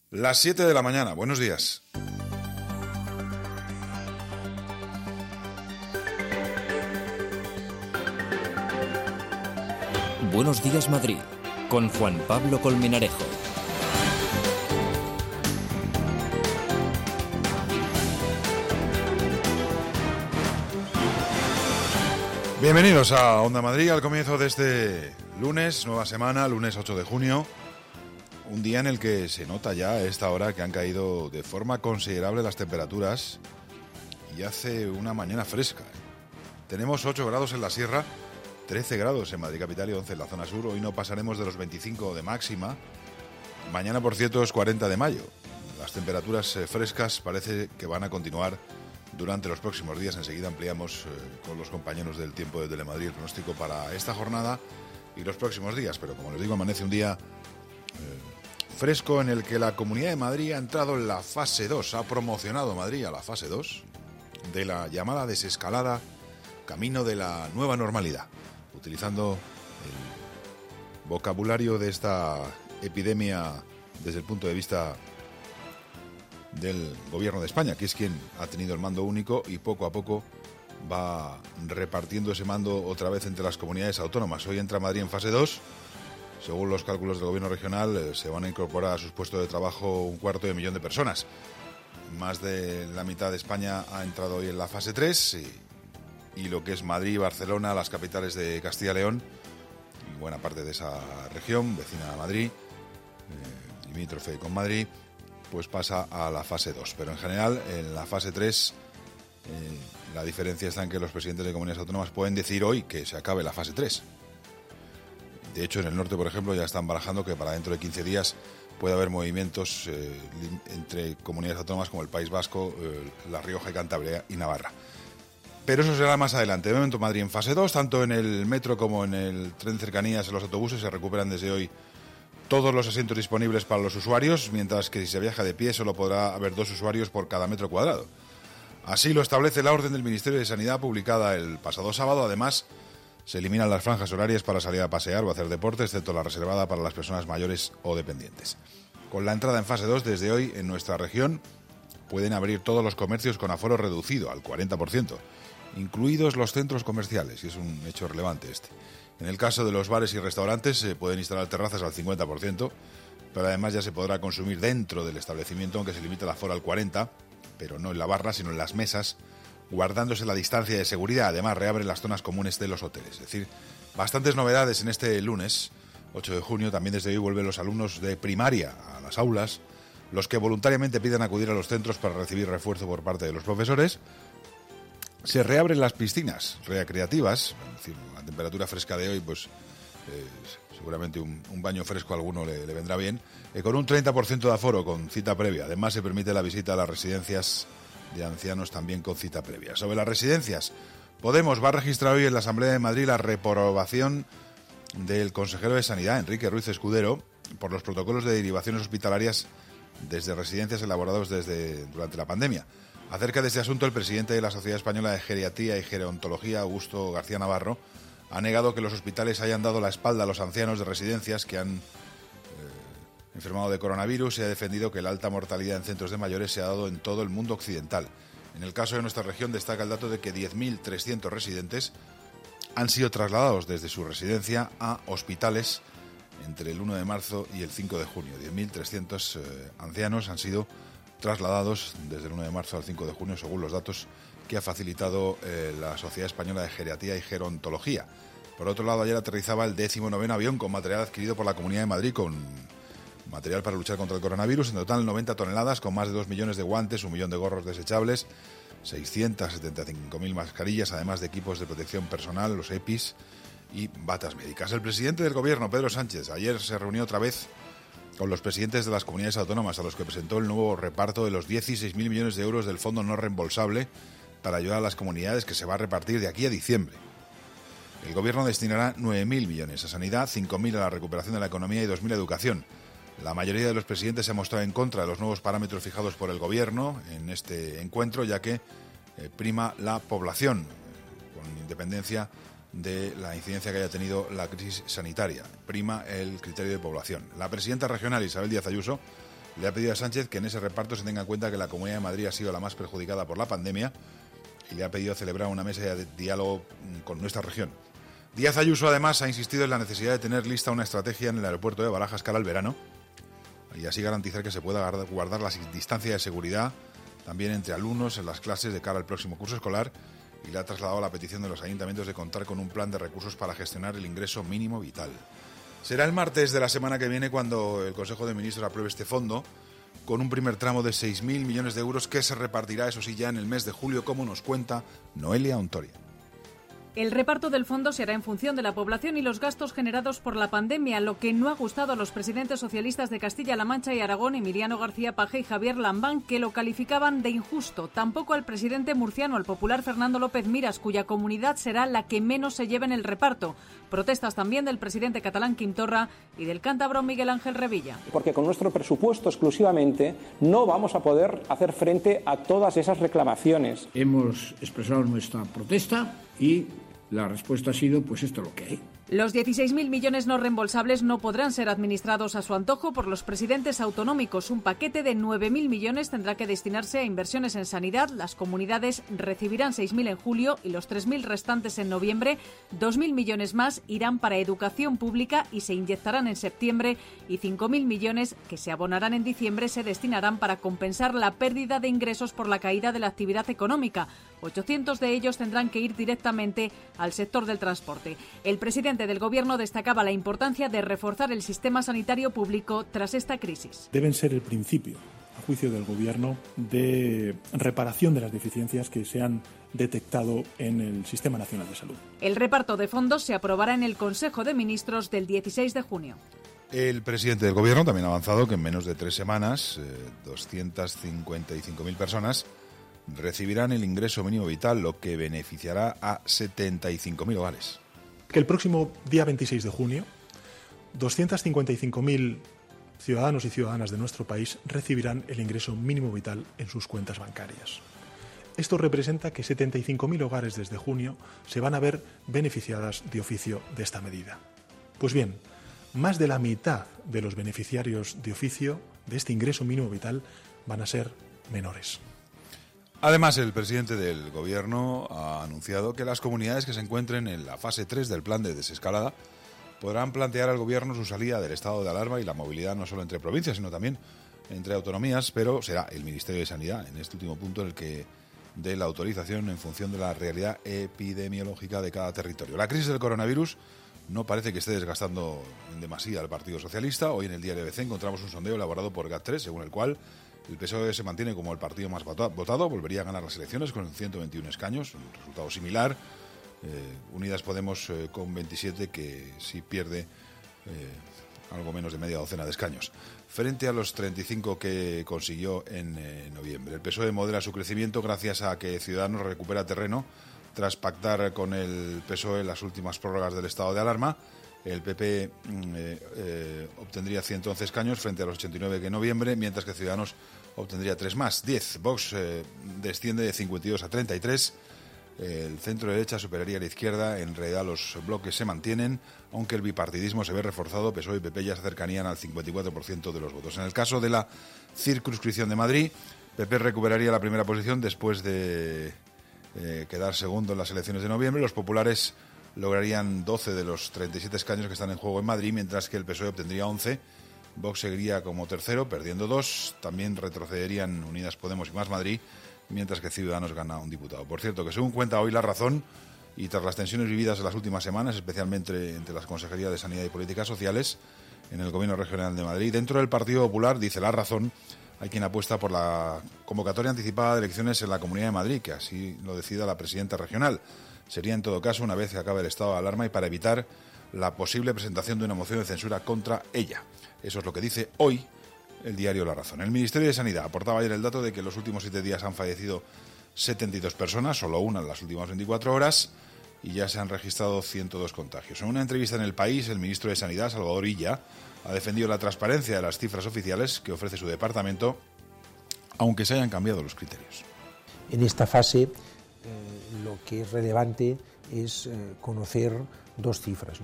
Las 7 de la mañana, buenos días. Buenos días, Madrid, con Juan Pablo Colmenarejo. Bienvenidos a Onda Madrid, al comienzo de este lunes, nueva semana, lunes 8 de junio. Un día en el que se nota ya a esta hora que han caído de forma considerable las temperaturas y hace una mañana fresca. Tenemos 8 grados en la sierra, 13 grados en Madrid capital y 11 en la zona sur. Hoy no pasaremos de los 25 de máxima. Mañana, por cierto, es 40 de mayo. Las temperaturas frescas parece que van a continuar durante los próximos días. Enseguida ampliamos con los compañeros del tiempo de Telemadrid el pronóstico para esta jornada y los próximos días. Pero como les digo, amanece un día fresco en el que la Comunidad de Madrid ha entrado en la fase 2, ha promocionado Madrid a la fase 2 de la llamada desescalada camino de la nueva normalidad, utilizando el vocabulario de esta epidemia desde el punto de vista del Gobierno de España, que es quien ha tenido el mando único y poco a poco va repartiendo ese mando otra vez entre las comunidades autónomas. Hoy entra Madrid en fase 2. Según los cálculos del Gobierno regional, se van a incorporar a sus puestos de trabajo 250.000 de personas. Más de la mitad de España ha entrado hoy en la fase 3 y lo que es Madrid y Barcelona, las capitales de Castilla y León, y buena parte de esa región, vecina a Madrid, limítrofe con Madrid, pues pasa a la fase 2. Pero en general, en la fase 3, la diferencia está en que los presidentes de comunidades autónomas pueden decir hoy que se acabe la fase 3. De hecho, en el norte, por ejemplo, ya están barajando que para dentro de 15 días puede haber movimientos entre comunidades autónomas como el País Vasco, La Rioja y Cantabria y Navarra. Pero eso será más adelante. De momento, Madrid en fase 2, tanto en el metro como en el tren cercanías, en los autobuses, se recuperan desde hoy todos los asientos disponibles para los usuarios, mientras que si se viaja de pie solo podrá haber 2 usuarios por cada metro cuadrado. Así lo establece la orden del Ministerio de Sanidad publicada el pasado sábado. Además, se eliminan las franjas horarias para salir a pasear o hacer deporte, excepto la reservada para las personas mayores o dependientes. Con la entrada en fase 2, desde hoy en nuestra región pueden abrir todos los comercios con aforo reducido al 40%, incluidos los centros comerciales, y es un hecho relevante este. En el caso de los bares y restaurantes se pueden instalar terrazas al 50%, pero además ya se podrá consumir dentro del establecimiento, aunque se limita el aforo al 40%, pero no en la barra, sino en las mesas, guardándose la distancia de seguridad. Además, reabren las zonas comunes de los hoteles. Es decir, bastantes novedades en este lunes, 8 de junio. También desde hoy vuelven los alumnos de primaria a las aulas, los que voluntariamente pidan acudir a los centros para recibir refuerzo por parte de los profesores. Se reabren las piscinas recreativas. Es decir, la temperatura fresca de hoy, pues seguramente un baño fresco a alguno le vendrá bien. Con un 30% de aforo, con cita previa. Además, se permite la visita a las residencias de ancianos también con cita previa. Sobre las residencias, Podemos va a registrar hoy en la Asamblea de Madrid la reprobación del consejero de Sanidad, Enrique Ruiz Escudero, por los protocolos de derivaciones hospitalarias desde residencias elaborados durante la pandemia. Acerca de este asunto, el presidente de la Sociedad Española de Geriatría y Gerontología, Augusto García Navarro, ha negado que los hospitales hayan dado la espalda a los ancianos de residencias que han enfermado de coronavirus y ha defendido que la alta mortalidad en centros de mayores se ha dado en todo el mundo occidental. En el caso de nuestra región destaca el dato de que 10.300 residentes han sido trasladados desde su residencia a hospitales entre el 1 de marzo y el 5 de junio. 10.300 ancianos han sido trasladados desde el 1 de marzo al 5 de junio, según los datos que ha facilitado la Sociedad Española de Geriatría y Gerontología. Por otro lado, ayer aterrizaba el 19º avión con material adquirido por la Comunidad de Madrid, con material para luchar contra el coronavirus. En total, 90 toneladas, con más de 2 millones de guantes, 1 millón de gorros desechables, 675.000 mascarillas, además de equipos de protección personal, los EPIs y batas médicas. El presidente del Gobierno, Pedro Sánchez, ayer se reunió otra vez con los presidentes de las comunidades autónomas, a los que presentó el nuevo reparto de los 16.000 millones de euros del fondo no reembolsable para ayudar a las comunidades, que se va a repartir de aquí a diciembre. El Gobierno destinará 9.000 millones a sanidad, 5.000 a la recuperación de la economía y 2.000 a educación. La mayoría de los presidentes se ha mostrado en contra de los nuevos parámetros fijados por el Gobierno en este encuentro, ya que prima la población, con independencia de la incidencia que haya tenido la crisis sanitaria. Prima el criterio de población. La presidenta regional, Isabel Díaz Ayuso, le ha pedido a Sánchez que en ese reparto se tenga en cuenta que la Comunidad de Madrid ha sido la más perjudicada por la pandemia y le ha pedido celebrar una mesa de diálogo con nuestra región. Díaz Ayuso, además, ha insistido en la necesidad de tener lista una estrategia en el aeropuerto de Barajas cara al verano y así garantizar que se pueda guardar la distancia de seguridad también entre alumnos en las clases de cara al próximo curso escolar, y le ha trasladado la petición de los ayuntamientos de contar con un plan de recursos para gestionar el ingreso mínimo vital. Será el martes de la semana que viene cuando el Consejo de Ministros apruebe este fondo, con un primer tramo de 6.000 millones de euros que se repartirá, eso sí, ya en el mes de julio, como nos cuenta Noelia Ontoria. El reparto del fondo se hará en función de la población y los gastos generados por la pandemia, lo que no ha gustado a los presidentes socialistas de Castilla-La Mancha y Aragón, Emiliano García Paje y Javier Lambán, que lo calificaban de injusto. Tampoco al presidente murciano, al popular Fernando López Miras, cuya comunidad será la que menos se lleve en el reparto. Protestas también del presidente catalán Quim Torra y del cántabro Miguel Ángel Revilla. Porque con nuestro presupuesto exclusivamente no vamos a poder hacer frente a todas esas reclamaciones. Hemos expresado nuestra protesta y la respuesta ha sido, pues esto es lo que hay. Los 16.000 millones no reembolsables no podrán ser administrados a su antojo por los presidentes autonómicos. Un paquete de 9.000 millones tendrá que destinarse a inversiones en sanidad. Las comunidades recibirán 6.000 en julio y los 3.000 restantes en noviembre. 2.000 millones más irán para educación pública y se inyectarán en septiembre, y 5.000 millones que se abonarán en diciembre se destinarán para compensar la pérdida de ingresos por la caída de la actividad económica. 800 de ellos tendrán que ir directamente al sector del transporte. El presidente del Gobierno destacaba la importancia de reforzar el sistema sanitario público tras esta crisis. Deben ser el principio, a juicio del Gobierno, de reparación de las deficiencias que se han detectado en el Sistema Nacional de Salud. El reparto de fondos se aprobará en el Consejo de Ministros del 16 de junio. El presidente del Gobierno también ha avanzado que en menos de 3 semanas 255.000 personas recibirán el ingreso mínimo vital, lo que beneficiará a 75.000 hogares. Que el próximo día 26 de junio, 255.000 ciudadanos y ciudadanas de nuestro país recibirán el ingreso mínimo vital en sus cuentas bancarias. Esto representa que 75.000 hogares desde junio se van a ver beneficiadas de oficio de esta medida. Pues bien, más de la mitad de los beneficiarios de oficio de este ingreso mínimo vital van a ser menores. Además, el presidente del Gobierno ha anunciado que las comunidades que se encuentren en la fase 3 del plan de desescalada podrán plantear al Gobierno su salida del estado de alarma y la movilidad no solo entre provincias, sino también entre autonomías, pero será el Ministerio de Sanidad en este último punto el que dé la autorización en función de la realidad epidemiológica de cada territorio. La crisis del coronavirus no parece que esté desgastando en demasía al Partido Socialista. Hoy en el diario ABC encontramos un sondeo elaborado por GAT3, según el cual el PSOE se mantiene como el partido más votado, volvería a ganar las elecciones con 121 escaños, un resultado similar. Unidas Podemos con 27, que sí pierde algo menos de media docena de escaños, frente a los 35 que consiguió en noviembre. El PSOE modera su crecimiento gracias a que Ciudadanos recupera terreno tras pactar con el PSOE las últimas prórrogas del estado de alarma. El PP obtendría 111 escaños frente a los 89 que en noviembre, mientras que Ciudadanos obtendría 3 más, 10. Vox desciende de 52 a 33. El centro derecha superaría a la izquierda. En realidad los bloques se mantienen, aunque el bipartidismo se ve reforzado. PSOE y PP ya se acercarían al 54% de los votos. En el caso de la circunscripción de Madrid, PP recuperaría la primera posición después de quedar segundo en las elecciones de noviembre. Los populares lograrían 12 de los 37 escaños que están en juego en Madrid, mientras que el PSOE obtendría 11. Vox seguiría como tercero, perdiendo 2. También retrocederían Unidas Podemos y Más Madrid, mientras que Ciudadanos gana un diputado. Por cierto, que según cuenta hoy La Razón, y tras las tensiones vividas en las últimas semanas, especialmente entre las Consejerías de Sanidad y Políticas Sociales en el Gobierno Regional de Madrid, dentro del Partido Popular, dice La Razón, hay quien apuesta por la convocatoria anticipada de elecciones en la Comunidad de Madrid, que así lo decida la presidenta regional. Sería en todo caso una vez que acabe el estado de alarma y para evitar la posible presentación de una moción de censura contra ella. Eso es lo que dice hoy el diario La Razón. El Ministerio de Sanidad aportaba ayer el dato de que en los últimos 7 días han fallecido 72 personas, solo una en las últimas 24 horas, y ya se han registrado 102 contagios. En una entrevista en El País, el ministro de Sanidad, Salvador Illa, ha defendido la transparencia de las cifras oficiales que ofrece su departamento, aunque se hayan cambiado los criterios. En esta fase lo que es relevante es conocer 2 cifras, ¿no?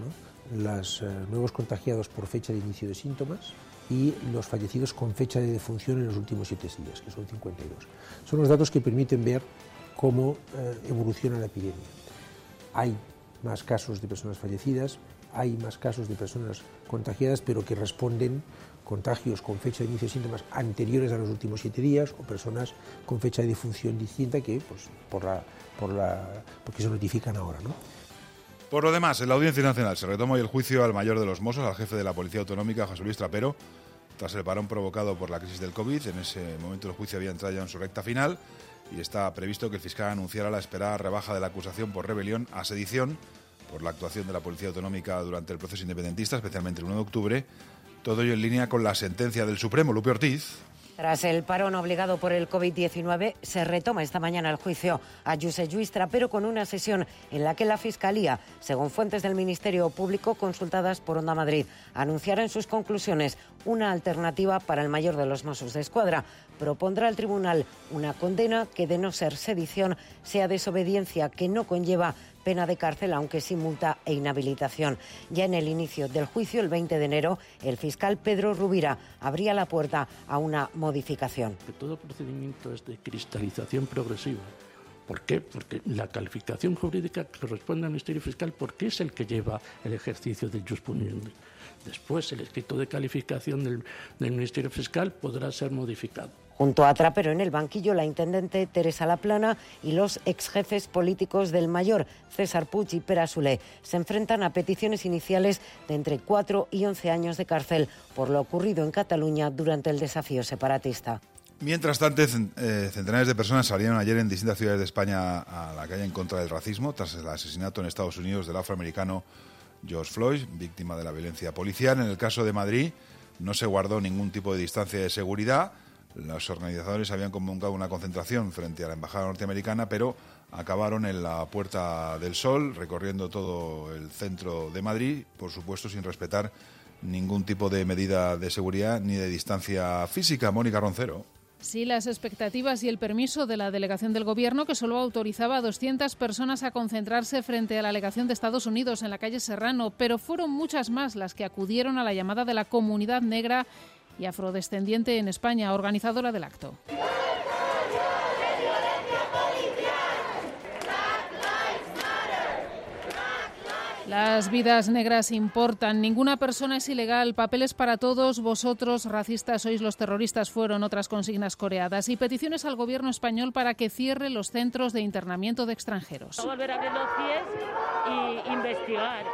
los nuevos contagiados por fecha de inicio de síntomas y los fallecidos con fecha de defunción en los últimos 7 días, que son 52. Son los datos que permiten ver cómo evoluciona la epidemia. Hay más casos de personas fallecidas, hay más casos de personas contagiadas, pero que responden contagios con fecha de inicio de síntomas anteriores a los últimos 7 días o personas con fecha de defunción distinta que pues, porque se notifican ahora, ¿no? Por lo demás, en la Audiencia Nacional se retoma hoy el juicio al mayor de los Mossos, al jefe de la Policía Autonómica, José Luis Trapero, tras el parón provocado por la crisis del COVID. En ese momento el juicio había entrado ya en su recta final y está previsto que el fiscal anunciara la esperada rebaja de la acusación por rebelión a sedición por la actuación de la Policía Autonómica durante el proceso independentista, especialmente el 1 de octubre. Todo ello en línea con la sentencia del Supremo. Lupe Ortiz. Tras el parón obligado por el COVID-19, se retoma esta mañana el juicio a Josep Lluís Trapero con una sesión en la que la Fiscalía, según fuentes del Ministerio Público consultadas por Onda Madrid, anunciará en sus conclusiones una alternativa para el mayor de los Mossos d'Esquadra. Propondrá al tribunal una condena que, de no ser sedición, sea desobediencia, que no conlleva pena de cárcel, aunque sí multa e inhabilitación. Ya en el inicio del juicio, el 20 de enero, el fiscal Pedro Rubira abría la puerta a una modificación. Todo procedimiento es de cristalización progresiva. ¿Por qué? Porque la calificación jurídica corresponde al Ministerio Fiscal porque es el que lleva el ejercicio del jus puniendi. Después, el escrito de calificación del Ministerio Fiscal podrá ser modificado. Junto a Trapero en el banquillo, la intendente Teresa Laplana y los exjefes políticos del Mayor, César Puig y Pere Soler, se enfrentan a peticiones iniciales de entre 4 y 11 años de cárcel por lo ocurrido en Cataluña durante el desafío separatista. Mientras tanto, centenares de personas salieron ayer en distintas ciudades de España a la calle en contra del racismo tras el asesinato en Estados Unidos del afroamericano George Floyd, víctima de la violencia policial. En el caso de Madrid no se guardó ningún tipo de distancia de seguridad. Los organizadores habían convocado una concentración frente a la Embajada norteamericana, pero acabaron en la Puerta del Sol, recorriendo todo el centro de Madrid, por supuesto sin respetar ningún tipo de medida de seguridad ni de distancia física. Mónica Roncero. Sí, las expectativas y el permiso de la delegación del Gobierno, que solo autorizaba a 200 personas a concentrarse frente a la legación de Estados Unidos en la calle Serrano, pero fueron muchas más las que acudieron a la llamada de la comunidad negra y afrodescendiente en España, organizadora del acto. Las vidas negras importan, ninguna persona es ilegal, papeles para todos, vosotros racistas sois los terroristas, fueron otras consignas coreadas, y peticiones al gobierno español para que cierre los centros de internamiento de extranjeros. Volver a abrir los CIES y investigar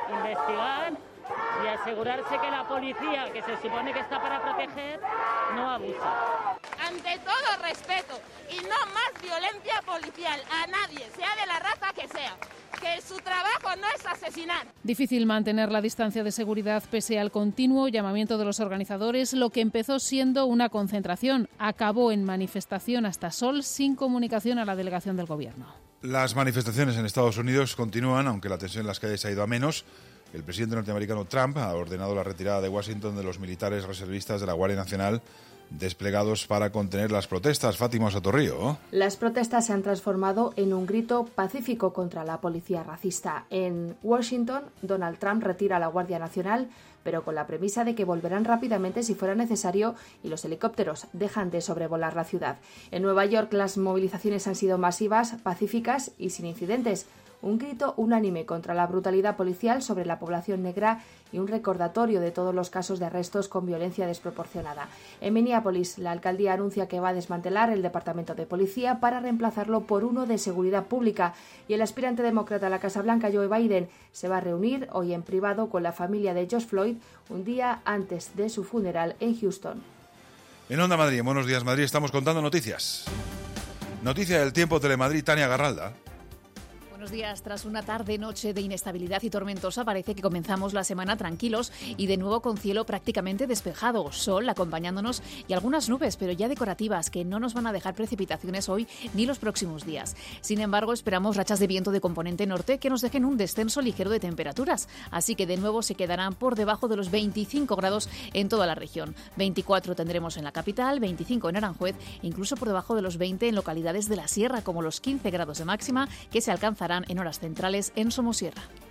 y asegurarse que la policía, que se supone que está para proteger, no abusa. Ante todo respeto y no más violencia policial a nadie, sea de la raza que sea. Que su trabajo no es asesinar. Difícil mantener la distancia de seguridad pese al continuo llamamiento de los organizadores. Lo que empezó siendo una concentración acabó en manifestación hasta Sol, sin comunicación a la delegación del Gobierno. Las manifestaciones en Estados Unidos continúan, aunque la tensión en las calles ha ido a menos. El presidente norteamericano Trump ha ordenado la retirada de Washington de los militares reservistas de la Guardia Nacional desplegados para contener las protestas. Fátima Sotorrío. Las protestas se han transformado en un grito pacífico contra la policía racista. En Washington, Donald Trump retira a la Guardia Nacional, pero con la premisa de que volverán rápidamente si fuera necesario y los helicópteros dejan de sobrevolar la ciudad. En Nueva York, las movilizaciones han sido masivas, pacíficas y sin incidentes. Un grito unánime contra la brutalidad policial sobre la población negra y un recordatorio de todos los casos de arrestos con violencia desproporcionada. En Minneapolis, la alcaldía anuncia que va a desmantelar el departamento de policía para reemplazarlo por uno de seguridad pública, y el aspirante demócrata a la Casa Blanca, Joe Biden, se va a reunir hoy en privado con la familia de George Floyd un día antes de su funeral en Houston. En Onda Madrid, en Buenos Días Madrid, estamos contando noticias. Noticia del tiempo, Telemadrid, Tania Garralda. Buenos días. Tras una tarde-noche de inestabilidad y tormentosa, parece que comenzamos la semana tranquilos y de nuevo con cielo prácticamente despejado. Sol acompañándonos y algunas nubes, pero ya decorativas, que no nos van a dejar precipitaciones hoy ni los próximos días. Sin embargo, esperamos rachas de viento de componente norte que nos dejen un descenso ligero de temperaturas. Así que de nuevo se quedarán por debajo de los 25 grados en toda la región. 24 tendremos en la capital, 25 en Aranjuez, incluso por debajo de los 20 en localidades de la sierra, como los 15 grados de máxima que se alcanzarán en horas centrales en Somosierra.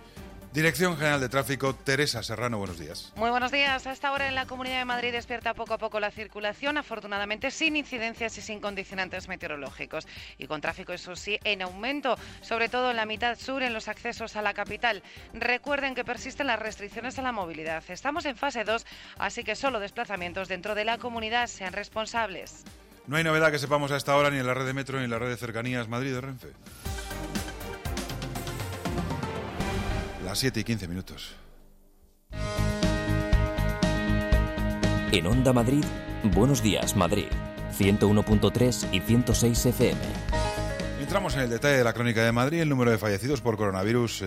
Dirección General de Tráfico, Teresa Serrano, buenos días. Muy buenos días. A esta hora en la Comunidad de Madrid despierta poco a poco la circulación, afortunadamente sin incidencias y sin condicionantes meteorológicos. Y con tráfico, eso sí, en aumento, sobre todo en la mitad sur, en los accesos a la capital. Recuerden que persisten las restricciones a la movilidad. Estamos en fase 2, así que solo desplazamientos dentro de la comunidad, sean responsables. No hay novedad que sepamos a esta hora ni en la red de metro ni en la red de cercanías Madrid de Renfe. Las 7 y 15 minutos. En Onda Madrid, Buenos Días Madrid, 101.3 y 106 FM. Entramos en el detalle de la crónica de Madrid. El número de fallecidos por coronavirus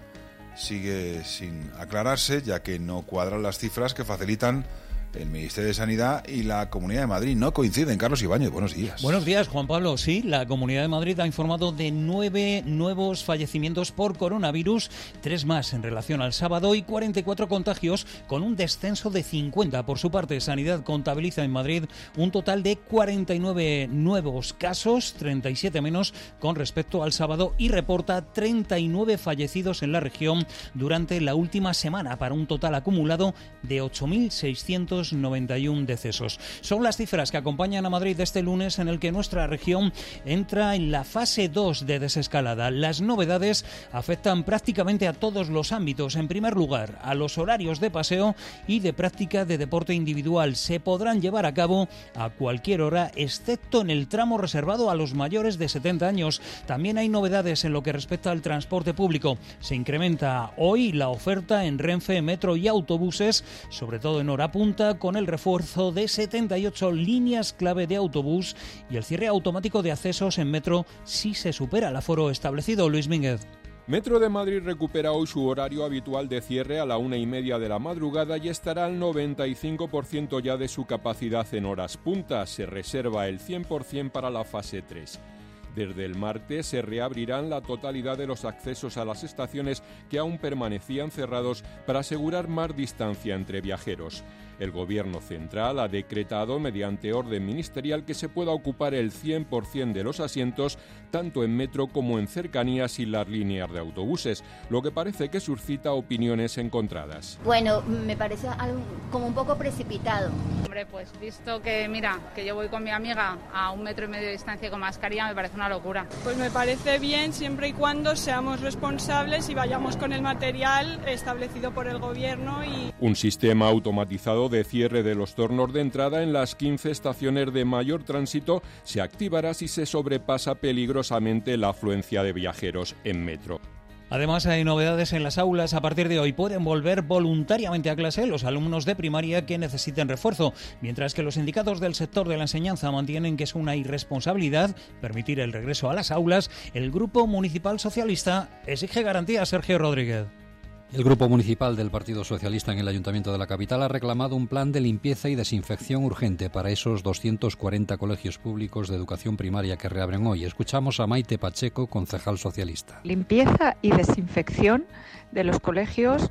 sigue sin aclararse, ya que no cuadran las cifras que facilitan el Ministerio de Sanidad y la Comunidad de Madrid. No coinciden. Carlos Ibáñez, buenos días. Buenos días, Juan Pablo. Sí, la Comunidad de Madrid ha informado de 9 nuevos fallecimientos por coronavirus, 3 más en relación al sábado y 44 contagios, con un descenso de 50. Por su parte, Sanidad contabiliza en Madrid un total de 49 nuevos casos, 37 menos con respecto al sábado, y reporta 39 fallecidos en la región durante la última semana, para un total acumulado de 8.691 decesos. Son las cifras que acompañan a Madrid este lunes, en el que nuestra región entra en la fase 2 de desescalada. Las novedades afectan prácticamente a todos los ámbitos. En primer lugar, a los horarios de paseo y de práctica de deporte individual. Se podrán llevar a cabo a cualquier hora, excepto en el tramo reservado a los mayores de 70 años. También hay novedades en lo que respecta al transporte público. Se incrementa hoy la oferta en Renfe, metro y autobuses, sobre todo en hora punta, con el refuerzo de 78 líneas clave de autobús y el cierre automático de accesos en metro si se supera el aforo establecido. Luis Mínguez. Metro de Madrid recupera hoy su horario habitual de cierre a la 1:30 de la madrugada y estará al 95% ya de su capacidad en horas punta. Se reserva el 100% para la fase 3. Desde el martes se reabrirán la totalidad de los accesos a las estaciones que aún permanecían cerrados para asegurar más distancia entre viajeros. El Gobierno central ha decretado mediante orden ministerial que se pueda ocupar el 100% de los asientos tanto en metro como en cercanías y las líneas de autobuses, lo que parece que suscita opiniones encontradas. Bueno, me parece algo como un poco precipitado. Hombre, pues visto que, mira, que yo voy con mi amiga a 1,5 metros de distancia con mascarilla, me parece una locura. Pues me parece bien siempre y cuando seamos responsables y vayamos con el material establecido por el Gobierno y... Un sistema automatizado de cierre de los tornos de entrada en las 15 estaciones de mayor tránsito se activará si se sobrepasa peligrosamente la afluencia de viajeros en metro. Además, hay novedades en las aulas. A partir de hoy pueden volver voluntariamente a clase los alumnos de primaria que necesiten refuerzo, mientras que los sindicatos del sector de la enseñanza mantienen que es una irresponsabilidad permitir el regreso a las aulas. El Grupo Municipal Socialista exige garantías. Sergio Rodríguez. El Grupo Municipal del Partido Socialista en el Ayuntamiento de la capital ha reclamado un plan de limpieza y desinfección urgente para esos 240 colegios públicos de educación primaria que reabren hoy. Escuchamos a Maite Pacheco, concejal socialista. Limpieza y desinfección de los colegios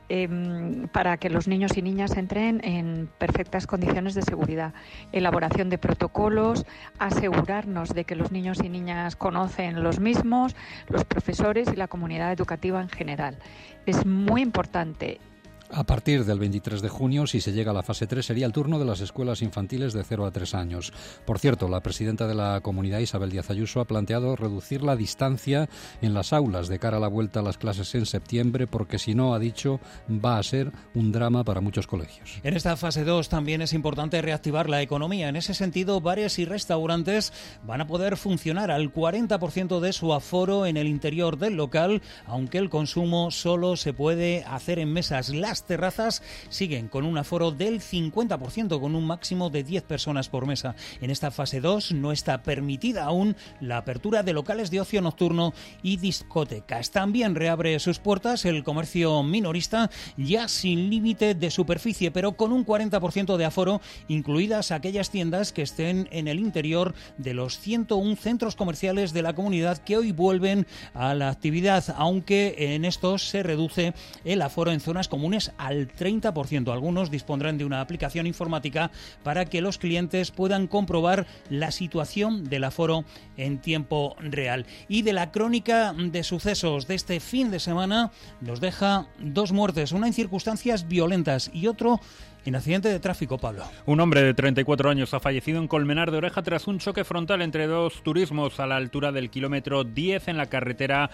para que los niños y niñas entren en perfectas condiciones de seguridad. Elaboración de protocolos, asegurarnos de que los niños y niñas conocen los mismos, los profesores y la comunidad educativa en general. Es muy importante. A partir del 23 de junio, si se llega a la fase 3, sería el turno de las escuelas infantiles de 0 a 3 años. Por cierto, la presidenta de la comunidad, Isabel Díaz Ayuso, ha planteado reducir la distancia en las aulas de cara a la vuelta a las clases en septiembre, porque si no, ha dicho, va a ser un drama para muchos colegios. En esta fase 2 también es importante reactivar la economía. En ese sentido, bares y restaurantes van a poder funcionar al 40% de su aforo en el interior del local, aunque el consumo solo se puede hacer en mesas. Las terrazas siguen con un aforo del 50%, con un máximo de 10 personas por mesa. En esta fase 2 no está permitida aún la apertura de locales de ocio nocturno y discotecas. También reabre sus puertas el comercio minorista, ya sin límite de superficie, pero con un 40% de aforo, incluidas aquellas tiendas que estén en el interior de los 101 centros comerciales de la comunidad que hoy vuelven a la actividad, aunque en estos se reduce el aforo en zonas comunes al 30%. Algunos dispondrán de una aplicación informática para que los clientes puedan comprobar la situación del aforo en tiempo real. Y de la crónica de sucesos de este fin de semana nos deja 2 muertes, una en circunstancias violentas y otro en accidente de tráfico, Pablo. Un hombre de 34 años ha fallecido en Colmenar de Oreja tras un choque frontal entre 2 turismos a la altura del kilómetro 10 en la carretera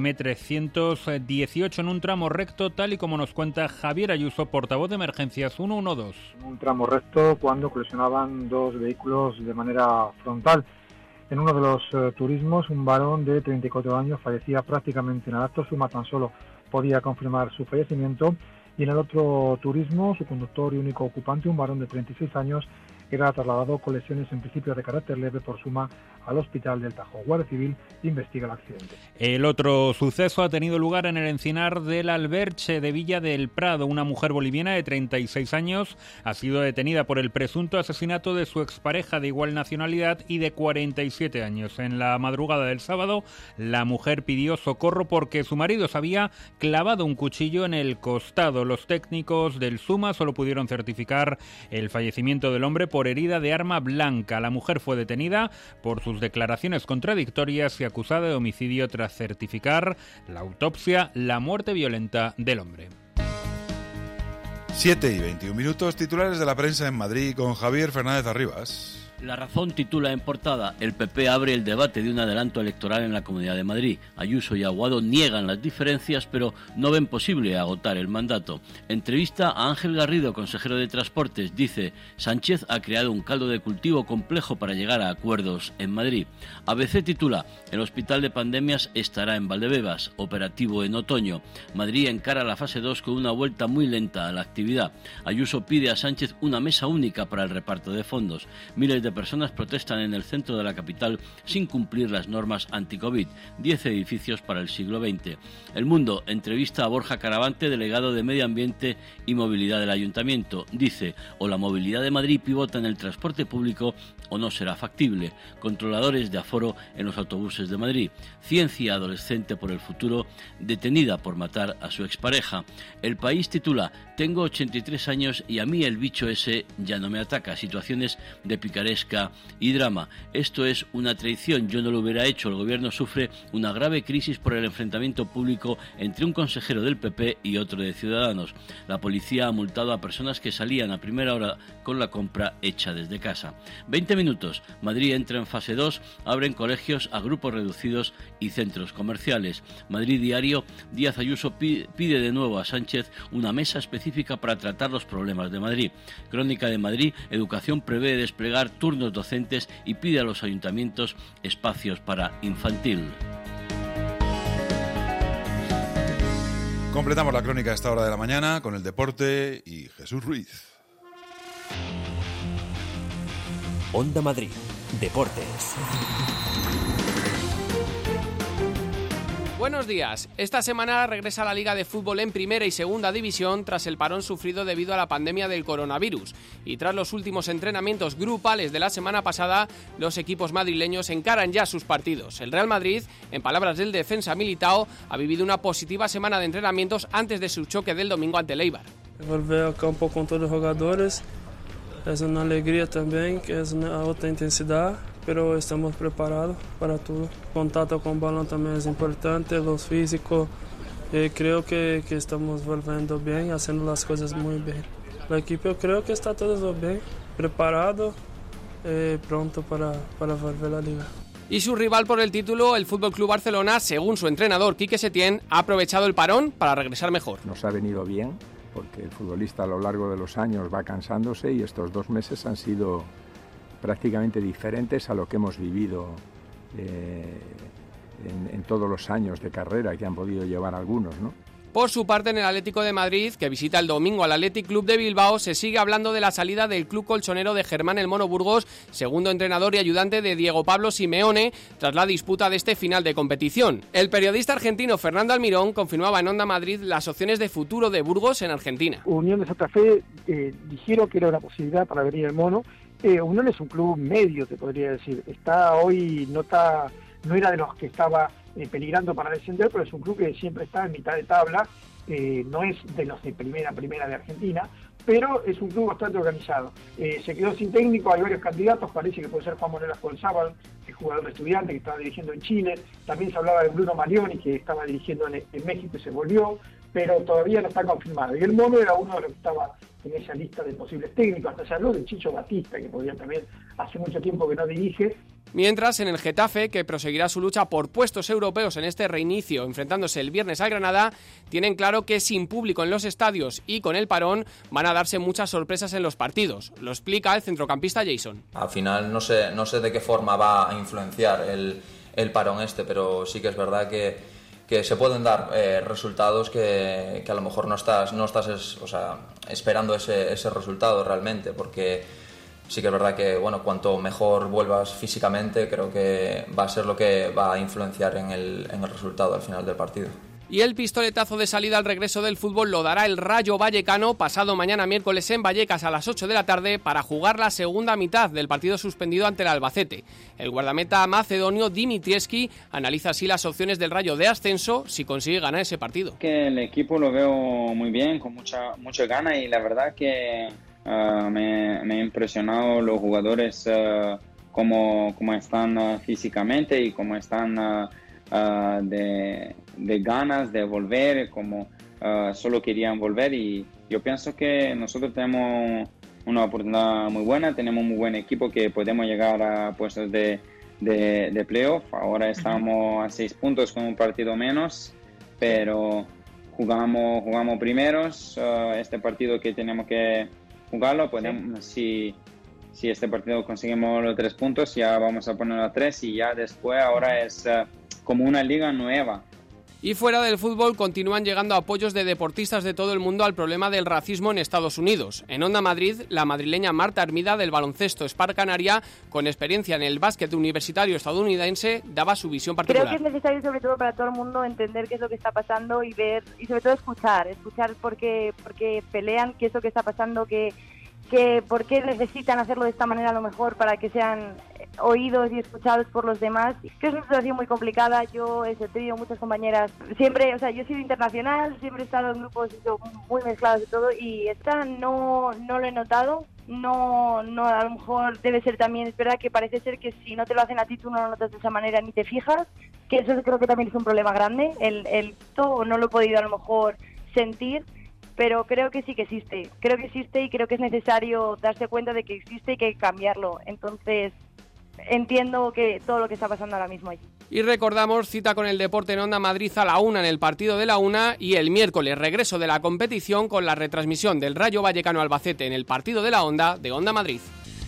M318 en un tramo recto, tal y como nos cuenta Javier Ayuso, portavoz de Emergencias 112. Un tramo recto cuando colisionaban 2 vehículos de manera frontal. En uno de los turismos, un varón de 34 años fallecía prácticamente en el acto. Suma tan solo podía confirmar su fallecimiento. Y en el otro turismo, su conductor y único ocupante, un varón de 36 años, era trasladado con lesiones en principio de carácter leve por Suma al Hospital del Tajo. Guardia Civil investiga el accidente. El otro suceso ha tenido lugar en el encinar del Alberche de Villa del Prado. Una mujer boliviana de 36 años ha sido detenida por el presunto asesinato de su expareja de igual nacionalidad y de 47 años. En la madrugada del sábado, la mujer pidió socorro porque su marido se había clavado un cuchillo en el costado. Los técnicos del SUMA solo pudieron certificar el fallecimiento del hombre por herida de arma blanca. La mujer fue detenida por sus declaraciones contradictorias y acusada de homicidio tras certificar la autopsia, la muerte violenta del hombre. 7:21, titulares de la prensa en Madrid con Javier Fernández Arribas. La Razón titula en portada: el PP abre el debate de un adelanto electoral en la Comunidad de Madrid. Ayuso y Aguado niegan las diferencias, pero no ven posible agotar el mandato. Entrevista a Ángel Garrido, consejero de Transportes. Dice: Sánchez ha creado un caldo de cultivo complejo para llegar a acuerdos en Madrid. ABC titula: el hospital de pandemias estará en Valdebebas, operativo en otoño. Madrid encara la fase 2 con una vuelta muy lenta a la actividad. Ayuso pide a Sánchez una mesa única para el reparto de fondos. Miles de personas protestan en el centro de la capital sin cumplir las normas anti-COVID. 10 edificios para el siglo XX. El Mundo entrevista a Borja Caravante, delegado de Medio Ambiente y Movilidad del Ayuntamiento. Dice: o la movilidad de Madrid pivota en el transporte público o no será factible. Controladores de aforo en los autobuses de Madrid. Ciencia adolescente por el futuro, detenida por matar a su expareja. El País titula: tengo 83 años y a mí el bicho ese ya no me ataca. Situaciones de picaresca y drama. Esto es una traición, yo no lo hubiera hecho. El gobierno sufre una grave crisis por el enfrentamiento público entre un consejero del PP y otro de Ciudadanos. La policía ha multado a personas que salían a primera hora con la compra hecha desde casa. 20 minutos. Madrid entra en fase 2, abren colegios a grupos reducidos y centros comerciales. Madrid Diario: Díaz Ayuso pide de nuevo a Sánchez una mesa específica para tratar los problemas de Madrid. Crónica de Madrid: Educación prevé desplegar turnos docentes y pide a los ayuntamientos espacios para infantil. Completamos la crónica a esta hora de la mañana con el deporte y Jesús Ruiz. Onda Madrid, Deportes. Buenos días. Esta semana regresa la Liga de Fútbol en Primera y Segunda División tras el parón sufrido debido a la pandemia del coronavirus. Y tras los últimos entrenamientos grupales de la semana pasada, los equipos madrileños encaran ya sus partidos. El Real Madrid, en palabras del defensa Militao, ha vivido una positiva semana de entrenamientos antes de su choque del domingo ante el Eibar. Volver a campo con todos los jugadores es una alegría también, que es una alta intensidad, pero estamos preparados para todo. Contacto con el balón también es importante, los físicos. Creo que estamos volviendo bien, haciendo las cosas muy bien. El equipo creo que está todo bien, preparado, pronto para volver a la liga. Y su rival por el título, el FC Barcelona, según su entrenador Quique Setién, ha aprovechado el parón para regresar mejor. Nos ha venido bien, porque el futbolista a lo largo de los años va cansándose y estos 2 meses han sido prácticamente diferentes a lo que hemos vivido en todos los años de carrera que han podido llevar algunos, ¿no? Por su parte, en el Atlético de Madrid, que visita el domingo al Athletic Club de Bilbao, se sigue hablando de la salida del club colchonero de Germán el Mono Burgos, segundo entrenador y ayudante de Diego Pablo Simeone, tras la disputa de este final de competición. El periodista argentino Fernando Almirón confirmaba en Onda Madrid las opciones de futuro de Burgos en Argentina. Unión de Santa Fe dijeron que era una posibilidad para venir el Mono. Unión es un club medio, te podría decir. No era de los que estaba peligrando para descender, pero es un club que siempre está en mitad de tabla no es de los de primera de Argentina, pero es un club bastante organizado. Se quedó sin técnico, hay varios candidatos, parece que puede ser Juan Manuel Ascolzábal, el jugador de Estudiantes que estaba dirigiendo en Chile, también se hablaba de Bruno Marioni, que estaba dirigiendo en México y se volvió, pero todavía no está confirmado. Y el Mono era uno de los que estaba en esa lista de posibles técnicos, hasta se habló de Chicho Batista, que podría también, hace mucho tiempo que no dirige. Mientras, en el Getafe, que proseguirá su lucha por puestos europeos en este reinicio, enfrentándose el viernes al Granada, tienen claro que sin público en los estadios y con el parón van a darse muchas sorpresas en los partidos. Lo explica el centrocampista Jason. Al final no sé de qué forma va a influenciar el parón pero sí que es verdad que se pueden dar resultados que a lo mejor no estás esperando ese resultado realmente, porque sí que es verdad que cuanto mejor vuelvas físicamente, creo que va a ser lo que va a influenciar en el resultado al final del partido. Y el pistoletazo de salida al regreso del fútbol lo dará el Rayo Vallecano pasado mañana miércoles en Vallecas a las 8 de la tarde para jugar la segunda mitad del partido suspendido ante el Albacete. El guardameta macedonio Dimitrievski analiza así las opciones del Rayo de ascenso si consigue ganar ese partido. Que el equipo lo veo muy bien, con mucha gana, y la verdad que me ha impresionado los jugadores cómo están físicamente y cómo están de ganas de volver, como solo querían volver, y yo pienso que nosotros tenemos una oportunidad muy buena, tenemos un muy buen equipo que podemos llegar a puestos de playoff. Ahora estamos a 6 puntos con un partido menos, pero jugamos primeros. Este partido que tenemos que jugarlo, podemos, si este partido conseguimos los 3 puntos, ya vamos a ponerlo a 3, y ya después ahora es como una liga nueva. Y fuera del fútbol continúan llegando apoyos de deportistas de todo el mundo al problema del racismo en Estados Unidos. En Onda Madrid, la madrileña Marta Hermida del baloncesto Spar Canaria, con experiencia en el básquet universitario estadounidense, daba su visión particular. Creo que es necesario, sobre todo para todo el mundo, entender qué es lo que está pasando y ver, y sobre todo escuchar por qué pelean, qué es lo que está pasando, que por qué necesitan hacerlo de esta manera a lo mejor para que sean oídos y escuchados por los demás. Que es una situación muy complicada. Yo he tenido muchas compañeras, siempre, yo he sido internacional, siempre he estado en grupos muy mezclados y todo, y esta no lo he notado. No, a lo mejor debe ser también, es verdad que parece ser que si no te lo hacen a ti tú no lo notas de esa manera ni te fijas, que eso creo que también es un problema grande, todo no lo he podido a lo mejor sentir, pero creo que sí que existe, y creo que es necesario darse cuenta de que existe y que hay que cambiarlo. Entonces entiendo que todo lo que está pasando ahora mismo allí. Y recordamos, cita con el deporte en Onda Madrid a la 1 en el partido de la 1, y el miércoles regreso de la competición con la retransmisión del Rayo Vallecano Albacete en el partido de la Onda de Onda Madrid.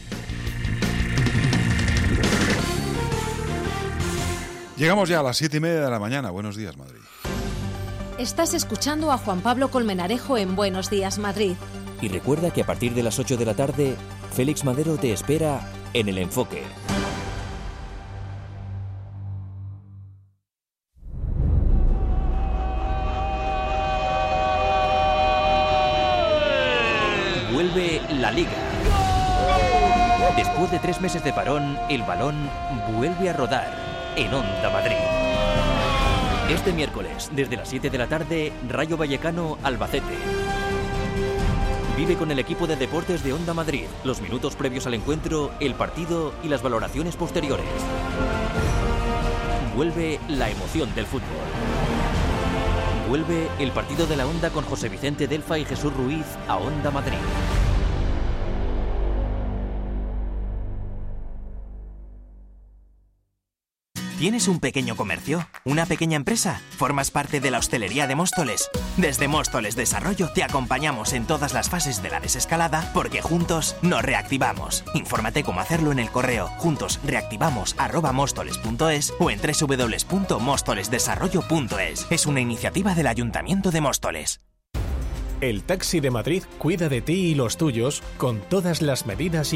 Llegamos ya a las 7:30 de la mañana. Buenos días, Madrid. Estás escuchando a Juan Pablo Colmenarejo en Buenos Días, Madrid. Y recuerda que a partir de las 8 de la tarde, Félix Madero te espera en El Enfoque. Vuelve la Liga. Después de 3 meses de parón, el balón vuelve a rodar en Onda Madrid. Este miércoles, desde las 7 de la tarde, Rayo Vallecano Albacete. Vive con el equipo de deportes de Onda Madrid los minutos previos al encuentro, el partido y las valoraciones posteriores. Vuelve la emoción del fútbol. Vuelve el partido de la Onda con José Vicente Delfa y Jesús Ruiz a Onda Madrid. ¿Tienes un pequeño comercio? ¿Una pequeña empresa? ¿Formas parte de la hostelería de Móstoles? Desde Móstoles Desarrollo te acompañamos en todas las fases de la desescalada, porque juntos nos reactivamos. Infórmate cómo hacerlo en el correo juntosreactivamos@móstoles.es o en www.móstolesdesarrollo.es. Es una iniciativa del Ayuntamiento de Móstoles. El Taxi de Madrid cuida de ti y los tuyos con todas las medidas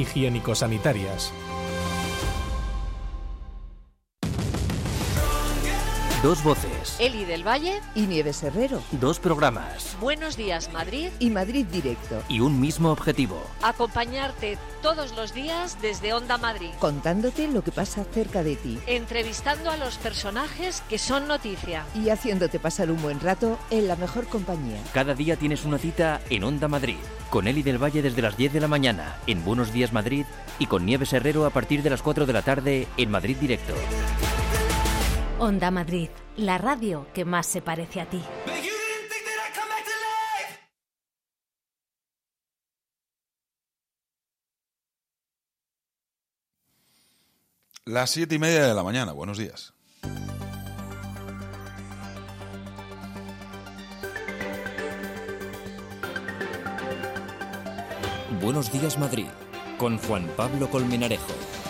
higiénico-sanitarias. 2 voces. Eli del Valle y Nieves Herrero. 2 programas. Buenos días, Madrid y Madrid Directo. Y un mismo objetivo. Acompañarte todos los días desde Onda Madrid. Contándote lo que pasa cerca de ti. Entrevistando a los personajes que son noticia. Y haciéndote pasar un buen rato en la mejor compañía. Cada día tienes una cita en Onda Madrid. Con Eli del Valle desde las 10 de la mañana en Buenos Días Madrid y con Nieves Herrero a partir de las 4 de la tarde en Madrid Directo. Onda Madrid, la radio que más se parece a ti. Las 7:30 de la mañana, buenos días. Buenos Días Madrid, con Juan Pablo Colmenarejo.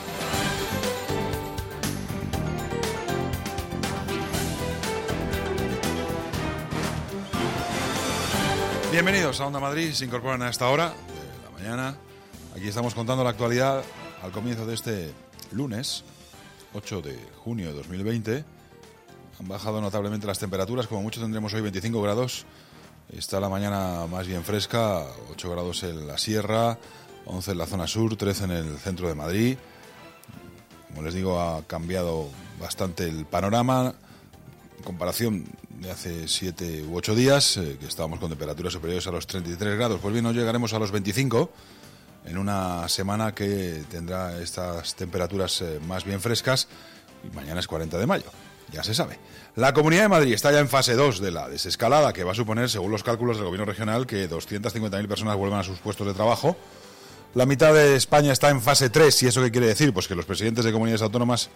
Bienvenidos a Onda Madrid, se incorporan a esta hora de la mañana. Aquí estamos contando la actualidad al comienzo de este lunes, 8 de junio de 2020. Han bajado notablemente las temperaturas, como mucho tendremos hoy 25 grados. Está la mañana más bien fresca, 8 grados en la sierra, 11 en la zona sur, 13 en el centro de Madrid. Como les digo, ha cambiado bastante el panorama en comparación de hace 7 u 8 días, que estábamos con temperaturas superiores a los 33 grados. Pues bien, hoy llegaremos a los 25 en una semana que tendrá estas temperaturas más bien frescas, y mañana es 40 de mayo, ya se sabe. La Comunidad de Madrid está ya en fase 2 de la desescalada, que va a suponer, según los cálculos del Gobierno regional, que 250.000 personas vuelvan a sus puestos de trabajo. La mitad de España está en fase 3, ¿y eso qué quiere decir? Pues que los presidentes de comunidades autónomas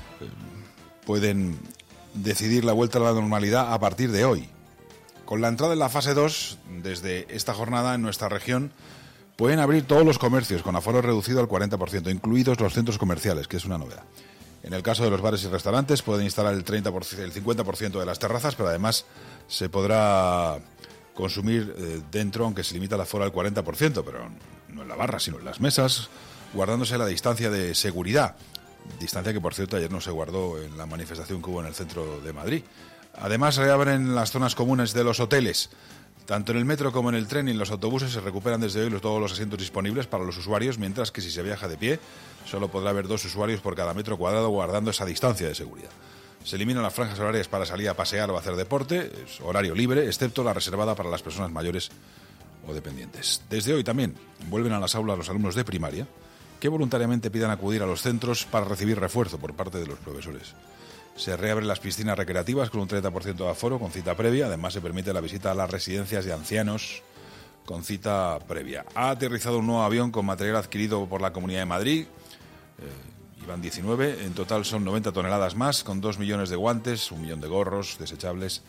pueden decidir la vuelta a la normalidad a partir de hoy. Con la entrada en la fase 2, desde esta jornada en nuestra región, pueden abrir todos los comercios con aforo reducido al 40%, incluidos los centros comerciales, que es una novedad. En el caso de los bares y restaurantes pueden instalar el 50% de las terrazas, pero además se podrá consumir dentro, aunque se limita el aforo al 40%, pero no en la barra, sino en las mesas, guardándose la distancia de seguridad. Distancia que, por cierto, ayer no se guardó en la manifestación que hubo en el centro de Madrid. Además, reabren las zonas comunes de los hoteles. Tanto en el metro como en el tren y en los autobuses se recuperan desde hoy todos los asientos disponibles para los usuarios, mientras que si se viaja de pie solo podrá haber 2 usuarios por cada metro cuadrado, guardando esa distancia de seguridad. Se eliminan las franjas horarias para salir a pasear o hacer deporte, es horario libre, excepto la reservada para las personas mayores o dependientes. Desde hoy también vuelven a las aulas los alumnos de primaria, que voluntariamente pidan acudir a los centros para recibir refuerzo por parte de los profesores. Se reabren las piscinas recreativas con un 30% de aforo con cita previa. Además, se permite la visita a las residencias de ancianos con cita previa. Ha aterrizado un nuevo avión con material adquirido por la Comunidad de Madrid. Iban 19, en total son 90 toneladas más, con 2 millones de guantes, 1 millón de gorros desechables,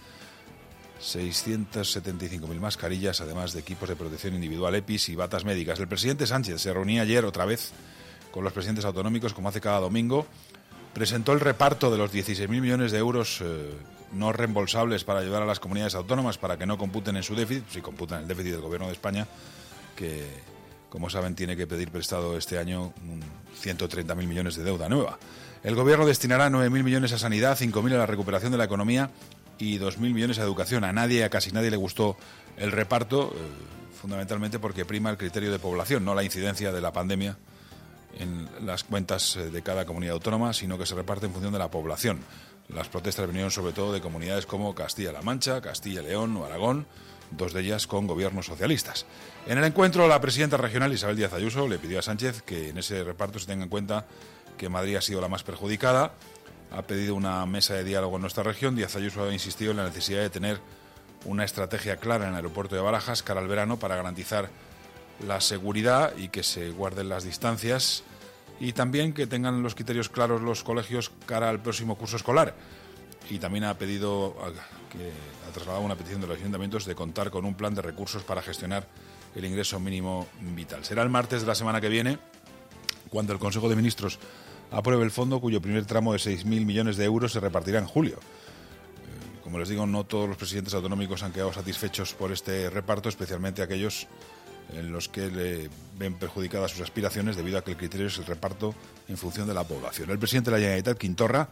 675.000 mascarillas, además de equipos de protección individual, EPIs y batas médicas. El presidente Sánchez se reunía ayer otra vez con los presidentes autonómicos, como hace cada domingo. Presentó el reparto de los 16.000 millones de euros no reembolsables para ayudar a las comunidades autónomas para que no computen en su déficit, si computan el déficit del Gobierno de España, que, como saben, tiene que pedir prestado este año 130.000 millones de deuda nueva. El Gobierno destinará 9.000 millones a sanidad, 5.000 a la recuperación de la economía y 2.000 millones a educación. A casi nadie le gustó el reparto, fundamentalmente porque prima el criterio de población, no la incidencia de la pandemia en las cuentas de cada comunidad autónoma, sino que se reparte en función de la población. Las protestas vinieron sobre todo de comunidades como Castilla-La Mancha, Castilla y León o Aragón, 2 de ellas con gobiernos socialistas. En el encuentro, la presidenta regional Isabel Díaz Ayuso le pidió a Sánchez que en ese reparto se tenga en cuenta que Madrid ha sido la más perjudicada. Ha pedido una mesa de diálogo en nuestra región. Díaz Ayuso ha insistido en la necesidad de tener una estrategia clara en el aeropuerto de Barajas cara al verano para garantizar la seguridad y que se guarden las distancias, y también que tengan los criterios claros los colegios cara al próximo curso escolar. Y también ha trasladado una petición de los ayuntamientos de contar con un plan de recursos para gestionar el ingreso mínimo vital. Será el martes de la semana que viene cuando el Consejo de Ministros apruebe el fondo, cuyo primer tramo de 6.000 millones de euros se repartirá en julio. Como les digo, no todos los presidentes autonómicos han quedado satisfechos por este reparto, especialmente aquellos en los que le ven perjudicadas sus aspiraciones debido a que el criterio es el reparto en función de la población. El presidente de la Generalitat, Quim Torra,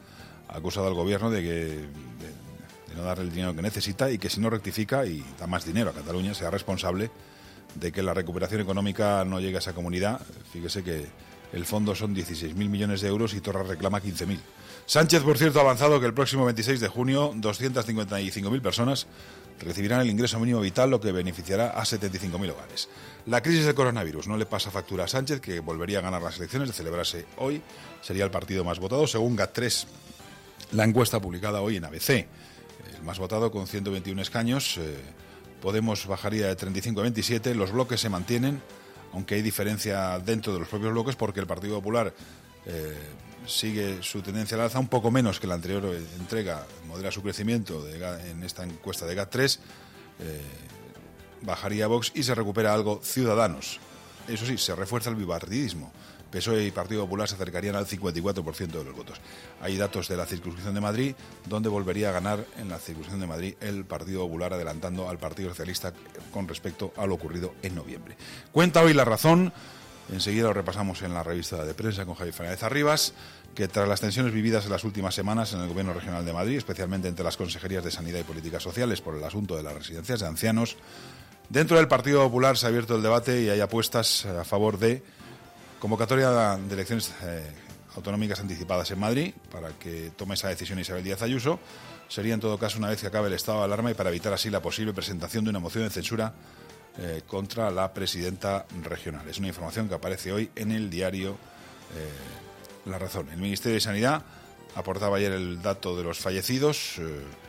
ha acusado al gobierno de no darle el dinero que necesita y que si no rectifica y da más dinero a Cataluña, sea responsable de que la recuperación económica no llegue a esa comunidad. Fíjese que el fondo son 16.000 millones de euros y Torra reclama 15.000. Sánchez, por cierto, ha avanzado que el próximo 26 de junio 255.000 personas recibirán el ingreso mínimo vital, lo que beneficiará a 75.000 hogares. La crisis del coronavirus no le pasa factura a Sánchez, que volvería a ganar las elecciones. De celebrarse hoy, sería el partido más votado, según GAT3, la encuesta publicada hoy en ABC. El más votado con 121 escaños. Podemos bajaría de 35 a 27. Los bloques se mantienen, aunque hay diferencia dentro de los propios bloques, porque el Partido Popular sigue su tendencia al alza, un poco menos que la anterior entrega, modera su crecimiento en esta encuesta de GAT3, bajaría Vox y se recupera algo Ciudadanos. Eso sí, se refuerza el bipartidismo. PSOE y Partido Popular se acercarían al 54% de los votos. Hay datos de la circunscripción de Madrid, donde volvería a ganar en la circunscripción de Madrid el Partido Popular, adelantando al Partido Socialista con respecto a lo ocurrido en noviembre. Cuenta hoy La Razón. Enseguida lo repasamos en la revista de prensa con Javier Fernández Arribas, que tras las tensiones vividas en las últimas semanas en el Gobierno Regional de Madrid, especialmente entre las consejerías de Sanidad y Políticas Sociales por el asunto de las residencias de ancianos, dentro del Partido Popular se ha abierto el debate y hay apuestas a favor de convocatoria de elecciones autonómicas anticipadas en Madrid para que tome esa decisión Isabel Díaz Ayuso. Sería en todo caso una vez que acabe el estado de alarma y para evitar así la posible presentación de una moción de censura contra la presidenta regional. Es una información que aparece hoy en el diario La Razón. El Ministerio de Sanidad aportaba ayer el dato de los fallecidos,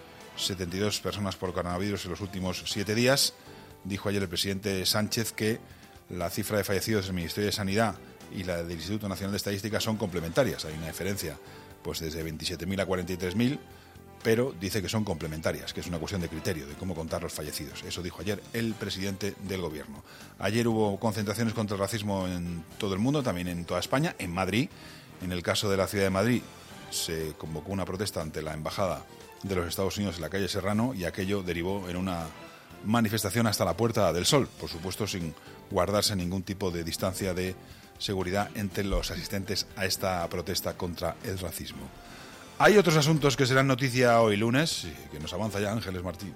72 personas por coronavirus en los últimos 7 días. Dijo ayer el presidente Sánchez que la cifra de fallecidos del Ministerio de Sanidad y la del Instituto Nacional de Estadística son complementarias. Hay una diferencia pues desde 27.000 a 43.000, pero dice que son complementarias, que es una cuestión de criterio, de cómo contar los fallecidos. Eso dijo ayer el presidente del Gobierno. Ayer hubo concentraciones contra el racismo en todo el mundo, también en toda España, en Madrid. En el caso de la ciudad de Madrid se convocó una protesta ante la Embajada de los Estados Unidos en la calle Serrano y aquello derivó en una manifestación hasta la Puerta del Sol, por supuesto sin guardarse ningún tipo de distancia de seguridad entre los asistentes a esta protesta contra el racismo. Hay otros asuntos que serán noticia hoy lunes, que nos avanza ya Ángeles Martín.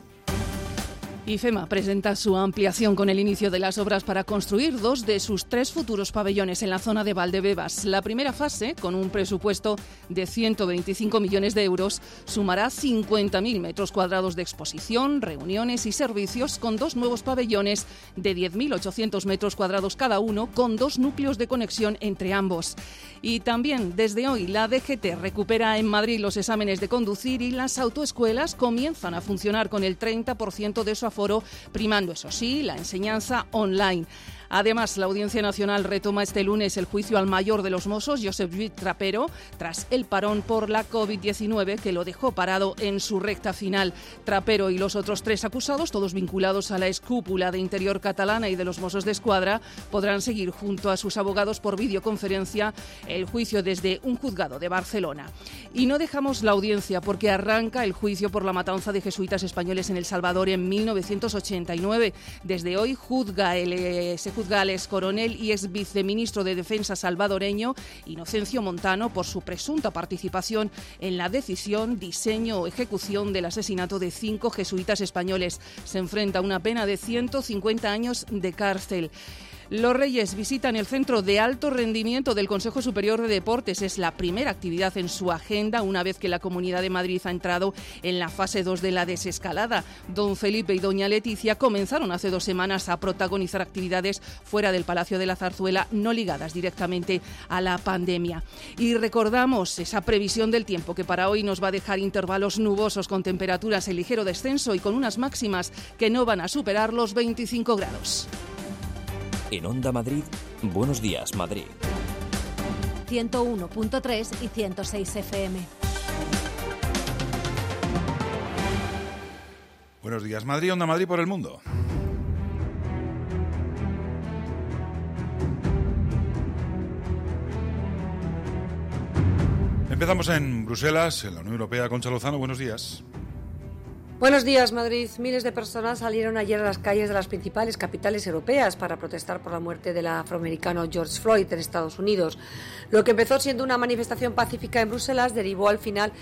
IFEMA presenta su ampliación con el inicio de las obras para construir 2 de sus 3 futuros pabellones en la zona de Valdebebas. La primera fase, con un presupuesto de 125 millones de euros, sumará 50.000 metros cuadrados de exposición, reuniones y servicios, con 2 nuevos pabellones de 10.800 metros cuadrados cada uno, con 2 núcleos de conexión entre ambos. Y también, desde hoy, la DGT recupera en Madrid los exámenes de conducir y las autoescuelas comienzan a funcionar con el 30% de su aforo, primando, eso sí, la enseñanza online. Además, la Audiencia Nacional retoma este lunes el juicio al mayor de los Mossos, Josep Lluís Trapero, tras el parón por la COVID-19 que lo dejó parado en su recta final. Trapero y los otros 3 acusados, todos vinculados a la escúpula de Interior catalana y de los Mossos d'Esquadra, podrán seguir junto a sus abogados por videoconferencia el juicio desde un juzgado de Barcelona. Y no dejamos la audiencia porque arranca el juicio por la matanza de jesuitas españoles en El Salvador en 1989. Desde hoy se juzga al ex coronel y ex viceministro de Defensa salvadoreño Inocencio Montano por su presunta participación en la decisión, diseño o ejecución del asesinato de 5 jesuitas españoles. Se enfrenta a una pena de 150 años de cárcel. Los Reyes visitan el Centro de Alto Rendimiento del Consejo Superior de Deportes. Es la primera actividad en su agenda una vez que la Comunidad de Madrid ha entrado en la fase 2 de la desescalada. Don Felipe y doña Leticia comenzaron hace 2 semanas a protagonizar actividades fuera del Palacio de la Zarzuela, no ligadas directamente a la pandemia. Y recordamos esa previsión del tiempo que para hoy nos va a dejar intervalos nubosos con temperaturas en ligero descenso y con unas máximas que no van a superar los 25 grados. En Onda Madrid, Buenos Días, Madrid. 101.3 y 106 FM. Buenos días, Madrid, Onda Madrid por el mundo. Empezamos en Bruselas, en la Unión Europea. Concha Lozano, buenos días. Buenos días, Madrid. Miles de personas salieron ayer a las calles de las principales capitales europeas para protestar por la muerte del afroamericano George Floyd en Estados Unidos. Lo que empezó siendo una manifestación pacífica en Bruselas derivó al final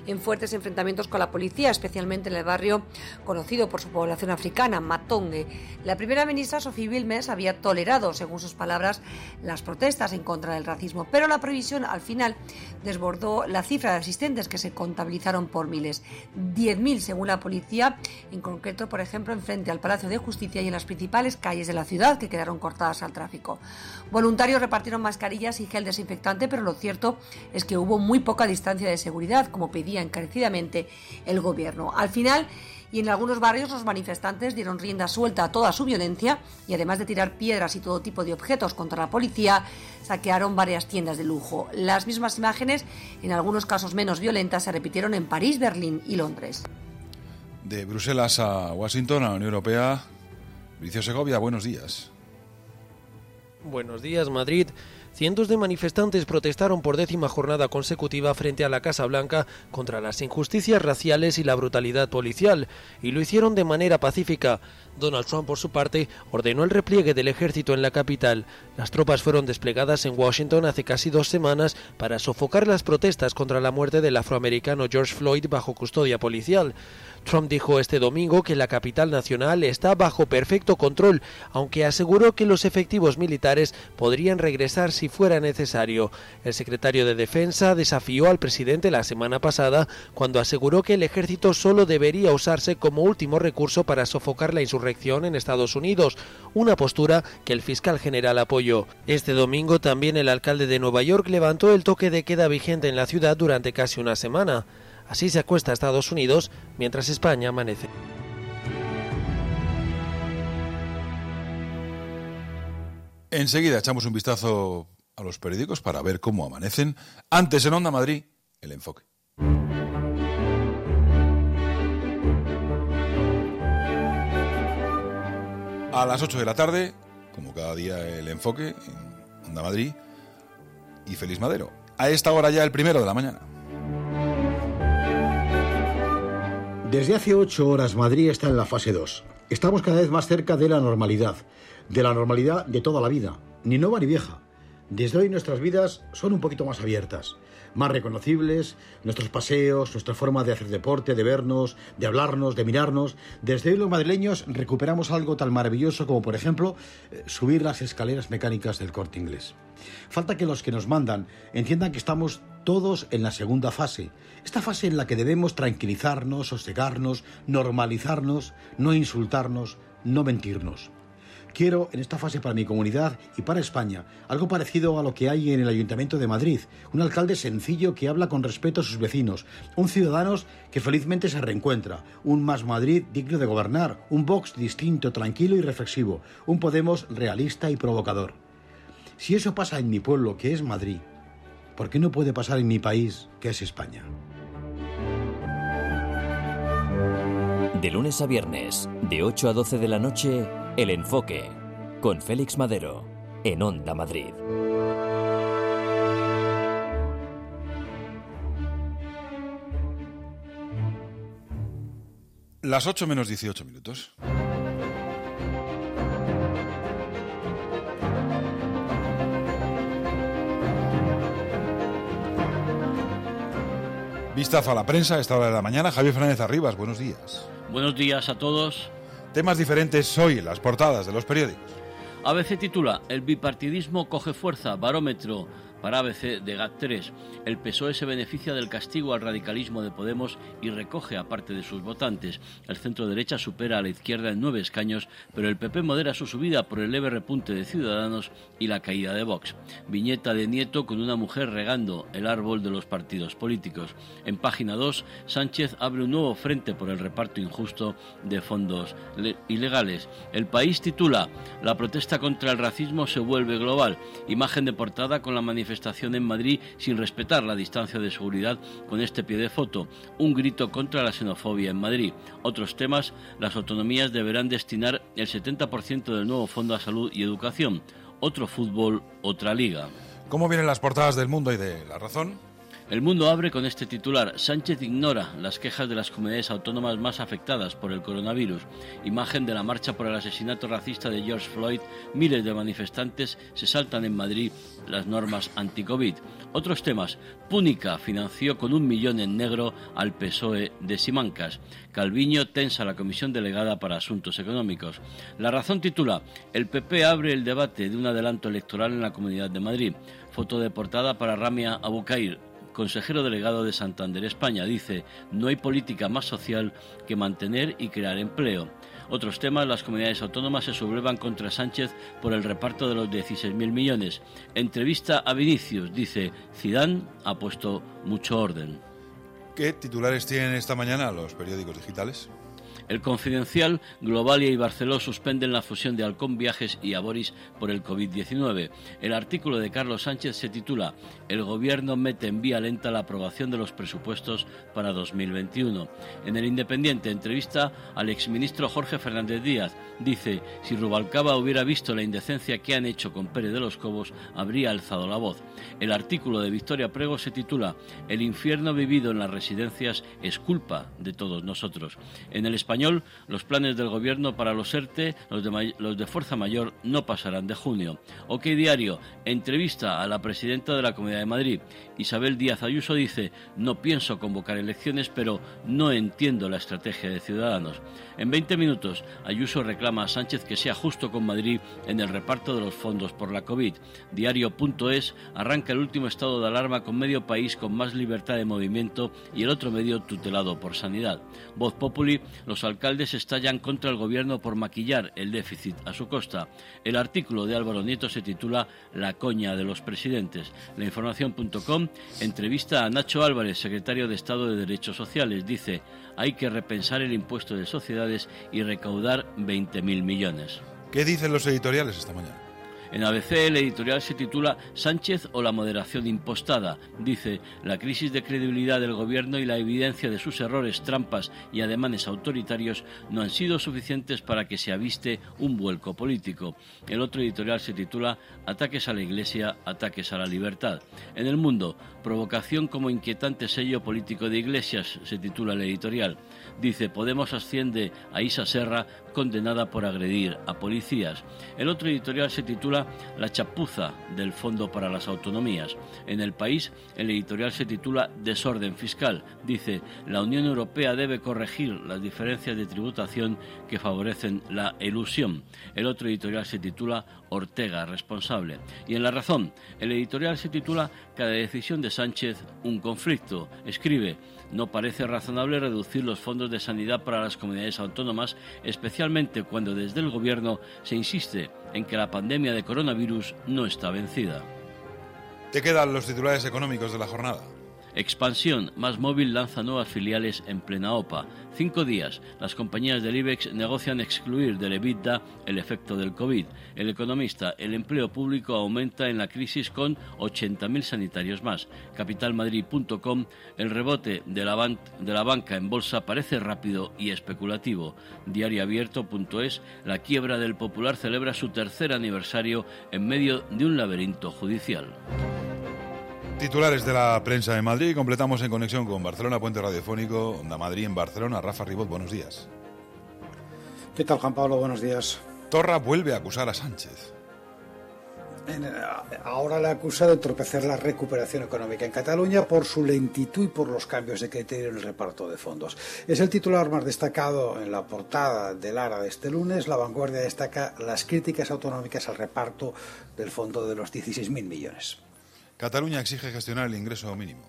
en fuertes enfrentamientos con la policía, especialmente en el barrio conocido por su población africana, Matonge. La primera ministra, Sophie Wilmes, había tolerado, según sus palabras, las protestas en contra del racismo, pero la prohibición al final desbordó la cifra de asistentes, que se contabilizaron por miles. 10.000 según la policía, en concreto, por ejemplo, enfrente al Palacio de Justicia y en las principales calles de la ciudad, que quedaron cortadas al tráfico. Voluntarios repartieron mascarillas y gel desinfectante, pero lo cierto es que hubo muy poca distancia de seguridad, como pedía encarecidamente el gobierno. Al final, y en algunos barrios, los manifestantes dieron rienda suelta a toda su violencia y, además de tirar piedras y todo tipo de objetos contra la policía, saquearon varias tiendas de lujo. Las mismas imágenes, en algunos casos menos violentas, se repitieron en París, Berlín y Londres. De Bruselas a Washington, a la Unión Europea, Bricio Segovia, buenos días. Buenos días, Madrid. Cientos de manifestantes protestaron por 10ª jornada consecutiva frente a la Casa Blanca contra las injusticias raciales y la brutalidad policial, y lo hicieron de manera pacífica. Donald Trump, por su parte, ordenó el repliegue del ejército en la capital. Las tropas fueron desplegadas en Washington hace casi 2 semanas para sofocar las protestas contra la muerte del afroamericano George Floyd bajo custodia policial. Trump dijo este domingo que la capital nacional está bajo perfecto control, aunque aseguró que los efectivos militares podrían regresar si fuera necesario. El secretario de Defensa desafió al presidente la semana pasada cuando aseguró que el ejército solo debería usarse como último recurso para sofocar la insurrección en Estados Unidos, una postura que el fiscal general apoyó. Este domingo también el alcalde de Nueva York levantó el toque de queda vigente en la ciudad durante casi una semana. Así se acuesta Estados Unidos mientras España amanece. Enseguida echamos un vistazo a los periódicos para ver cómo amanecen. Antes, en Onda Madrid, el enfoque. A las 8 de la tarde, como cada día, el enfoque en Onda Madrid y Félix Madero. A esta hora ya el 1 de la mañana. Desde hace 8 horas Madrid está en la fase 2. Estamos cada vez más cerca de la normalidad de toda la vida, ni nueva ni vieja. Desde hoy nuestras vidas son un poquito más abiertas, más reconocibles, nuestros paseos, nuestra forma de hacer deporte, de vernos, de hablarnos, de mirarnos. Desde hoy los madrileños recuperamos algo tan maravilloso como, por ejemplo, subir las escaleras mecánicas del Corte Inglés. Falta que los que nos mandan entiendan que estamos todos en la segunda fase, esta fase en la que debemos tranquilizarnos, sosegarnos, normalizarnos, no insultarnos, no mentirnos. Quiero, en esta fase para mi comunidad y para España, algo parecido a lo que hay en el Ayuntamiento de Madrid, un alcalde sencillo que habla con respeto a sus vecinos, un Ciudadanos que felizmente se reencuentra, un Más Madrid digno de gobernar, un Vox distinto, tranquilo y reflexivo, un Podemos realista y provocador. Si eso pasa en mi pueblo, que es Madrid, ¿por qué no puede pasar en mi país, que es España? De lunes a viernes, de 8 a 12 de la noche, El Enfoque, con Félix Madero, en Onda Madrid. Las 8 menos 18 minutos. Vistazo a la prensa a esta hora de la mañana. Javier Fernández Arribas, buenos días. Buenos días a todos. Temas diferentes hoy en las portadas de los periódicos. ABC titula: El bipartidismo coge fuerza, barómetro para ABC de GAT3. El PSOE se beneficia del castigo al radicalismo de Podemos y recoge a parte de sus votantes. El centro-derecha supera a la izquierda en 9 escaños, pero el PP modera su subida por el leve repunte de Ciudadanos y la caída de Vox. Viñeta de Nieto con una mujer regando el árbol de los partidos políticos. En página 2, Sánchez abre un nuevo frente por el reparto injusto de fondos ilegales. El País titula: La protesta contra el racismo se vuelve global. Imagen de portada con la manifestación en Madrid sin respetar la distancia de seguridad con este pie de foto. Un grito contra la xenofobia en Madrid. Otros temas: las autonomías deberán destinar el 70% del nuevo fondo a salud y educación. Otro fútbol, otra liga. ¿Cómo vienen las portadas del Mundo y de La Razón? El Mundo abre con este titular: Sánchez ignora las quejas de las comunidades autónomas más afectadas por el coronavirus. Imagen de la marcha por el asesinato racista de George Floyd. Miles de manifestantes se saltan en Madrid las normas anti-COVID. Otros temas: Púnica financió con 1 millón en negro al PSOE de Simancas. Calviño tensa la comisión delegada para asuntos económicos. La Razón titula: El PP abre el debate de un adelanto electoral en la Comunidad de Madrid. Foto de portada para Ramia Abucair, consejero delegado de Santander España. Dice: no hay política más social que mantener y crear empleo. Otros temas: las comunidades autónomas se sublevan contra Sánchez por el reparto de los 16.000 millones. Entrevista a Vinicius. Dice: Zidane ha puesto mucho orden. ¿Qué titulares tienen esta mañana los periódicos digitales? El Confidencial: Globalia y Barceló suspenden la fusión de Halcón Viajes y Aboris por el COVID-19. El artículo de Carlos Sánchez se titula: El gobierno mete en vía lenta la aprobación de los presupuestos para 2021. En El Independiente, entrevista al exministro Jorge Fernández Díaz. Dice: si Rubalcaba hubiera visto la indecencia que han hecho con Pérez de los Cobos, habría alzado la voz. El artículo de Victoria Prego se titula: El infierno vivido en las residencias es culpa de todos nosotros. En El Español, los planes del gobierno para los ERTE, los de fuerza mayor, no pasarán de junio. OK Diario, entrevista a la presidenta de la Comunidad de Madrid. Isabel Díaz Ayuso dice: no pienso convocar elecciones, pero no entiendo la estrategia de Ciudadanos. En 20 minutos, Ayuso reclama a Sánchez que sea justo con Madrid en el reparto de los fondos por la COVID. Diario.es arranca el último estado de alarma con medio país con más libertad de movimiento y el otro medio tutelado por Sanidad. Voz Populi: los alcaldes estallan contra el gobierno por maquillar el déficit a su costa. El artículo de Álvaro Nieto se titula: La coña de los presidentes. Lainformación.com entrevista a Nacho Álvarez, secretario de Estado de Derechos Sociales. Dice: hay que repensar el impuesto de sociedades y recaudar 20.000 millones. ¿Qué dicen los editoriales esta mañana? En ABC el editorial se titula: Sánchez o la moderación impostada. Dice: la crisis de credibilidad del gobierno y la evidencia de sus errores, trampas y ademanes autoritarios no han sido suficientes para que se aviste un vuelco político. El otro editorial se titula: Ataques a la Iglesia, ataques a la libertad. En El Mundo, provocación como inquietante sello político de Iglesias, se titula el editorial. Dice: Podemos asciende a Isa Serra, condenada por agredir a policías. El otro editorial se titula: La chapuza del Fondo para las Autonomías. En El País, el editorial se titula: Desorden fiscal. Dice: la Unión Europea debe corregir las diferencias de tributación que favorecen la elusión. El otro editorial se titula: Ortega responsable. Y en La Razón, el editorial se titula: Cada decisión de Sánchez, un conflicto. Escribe: no parece razonable reducir los fondos de sanidad para las comunidades autónomas, especialmente cuando desde el gobierno se insiste en que la pandemia de coronavirus no está vencida. ¿Qué quedan los titulares económicos de la jornada? Expansión: MásMóvil lanza nuevas filiales en plena OPA. 5 días. Las compañías del IBEX negocian excluir del EBITDA el efecto del COVID. El Economista: el empleo público aumenta en la crisis con 80.000 sanitarios más. Capitalmadrid.com: el rebote de la banca en bolsa parece rápido y especulativo. Diarioabierto.es: la quiebra del Popular celebra su 3er aniversario en medio de un laberinto judicial. Titulares de la prensa de Madrid. Completamos en conexión con Barcelona, Puente Radiofónico, Onda Madrid en Barcelona. Rafa Ribot, buenos días. ¿Qué tal, Juan Pablo? Buenos días. Torra vuelve a acusar a Sánchez. Ahora le acusa de entorpecer la recuperación económica en Cataluña por su lentitud y por los cambios de criterio en el reparto de fondos. Es el titular más destacado en la portada del ARA de este lunes. La Vanguardia destaca las críticas autonómicas al reparto del fondo de los 16.000 millones. Cataluña exige gestionar el ingreso mínimo.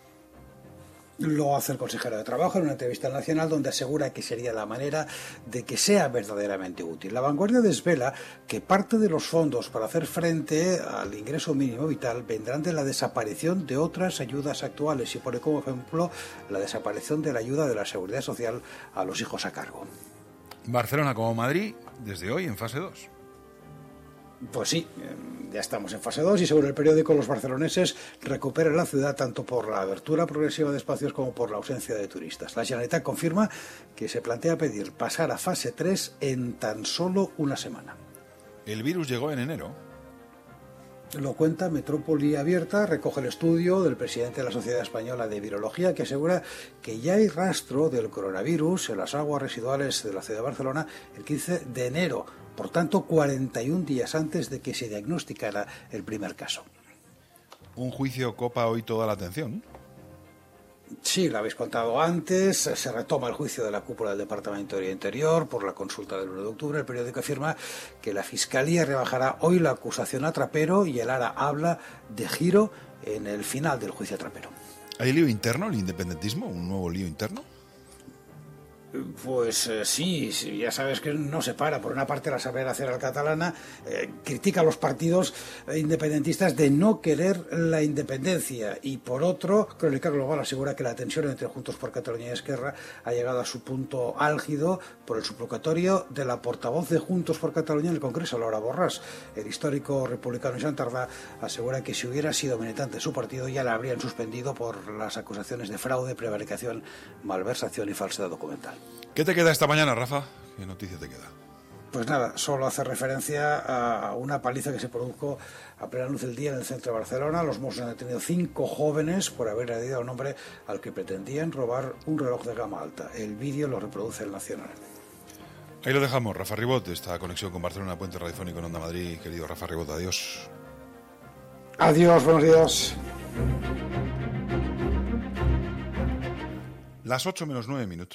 Lo hace el consejero de Trabajo en una entrevista al Nacional, donde asegura que sería la manera de que sea verdaderamente útil. La Vanguardia desvela que parte de los fondos para hacer frente al ingreso mínimo vital vendrán de la desaparición de otras ayudas actuales y pone como ejemplo la desaparición de la ayuda de la Seguridad Social a los hijos a cargo. Barcelona como Madrid, desde hoy en fase 2. Pues sí, ya estamos en fase 2 y según el periódico los barceloneses recuperan la ciudad tanto por la abertura progresiva de espacios como por la ausencia de turistas. La Generalitat confirma que se plantea pedir pasar a fase 3 en tan solo una semana. El virus llegó en enero. Lo cuenta Metrópoli Abierta, recoge el estudio del presidente de la Sociedad Española de Virología, que asegura que ya hay rastro del coronavirus en las aguas residuales de la ciudad de Barcelona el 15 de enero, por tanto 41 días antes de que se diagnosticara el primer caso. Un juicio copa hoy toda la atención. Sí, lo habéis contado antes, se retoma el juicio de la cúpula del Departamento de Interior por la consulta del 1 de octubre. El periódico afirma que la Fiscalía rebajará hoy la acusación a Trapero y el ARA habla de giro en el final del juicio a Trapero. ¿Hay lío interno, el independentismo? ¿Un nuevo lío interno? Pues sí, ya sabes que no se para. Por una parte, la Asamblea Nacional Catalana critica a los partidos independentistas de no querer la independencia, y por otro, Crónica Global asegura que la tensión entre Juntos por Cataluña y Esquerra ha llegado a su punto álgido por el subrogatorio de la portavoz de Juntos por Cataluña en el Congreso, Laura Borràs. El histórico republicano Joan Tardà asegura que si hubiera sido militante de su partido ya la habrían suspendido por las acusaciones de fraude, prevaricación, malversación y falsedad documental. ¿Qué te queda esta mañana, Rafa? ¿Qué noticia te queda? Pues nada, solo hace referencia a una paliza que se produjo a plena luz del día en el centro de Barcelona. Los Mossos han detenido 5 jóvenes por haber agredido a un hombre al que pretendían robar un reloj de gama alta. El vídeo lo reproduce el Nacional. Ahí lo dejamos, Rafa Ribot, esta conexión con Barcelona, Puente Radiofónico en Onda Madrid. Querido Rafa Ribot, adiós. Adiós, buenos días. Las 8:09.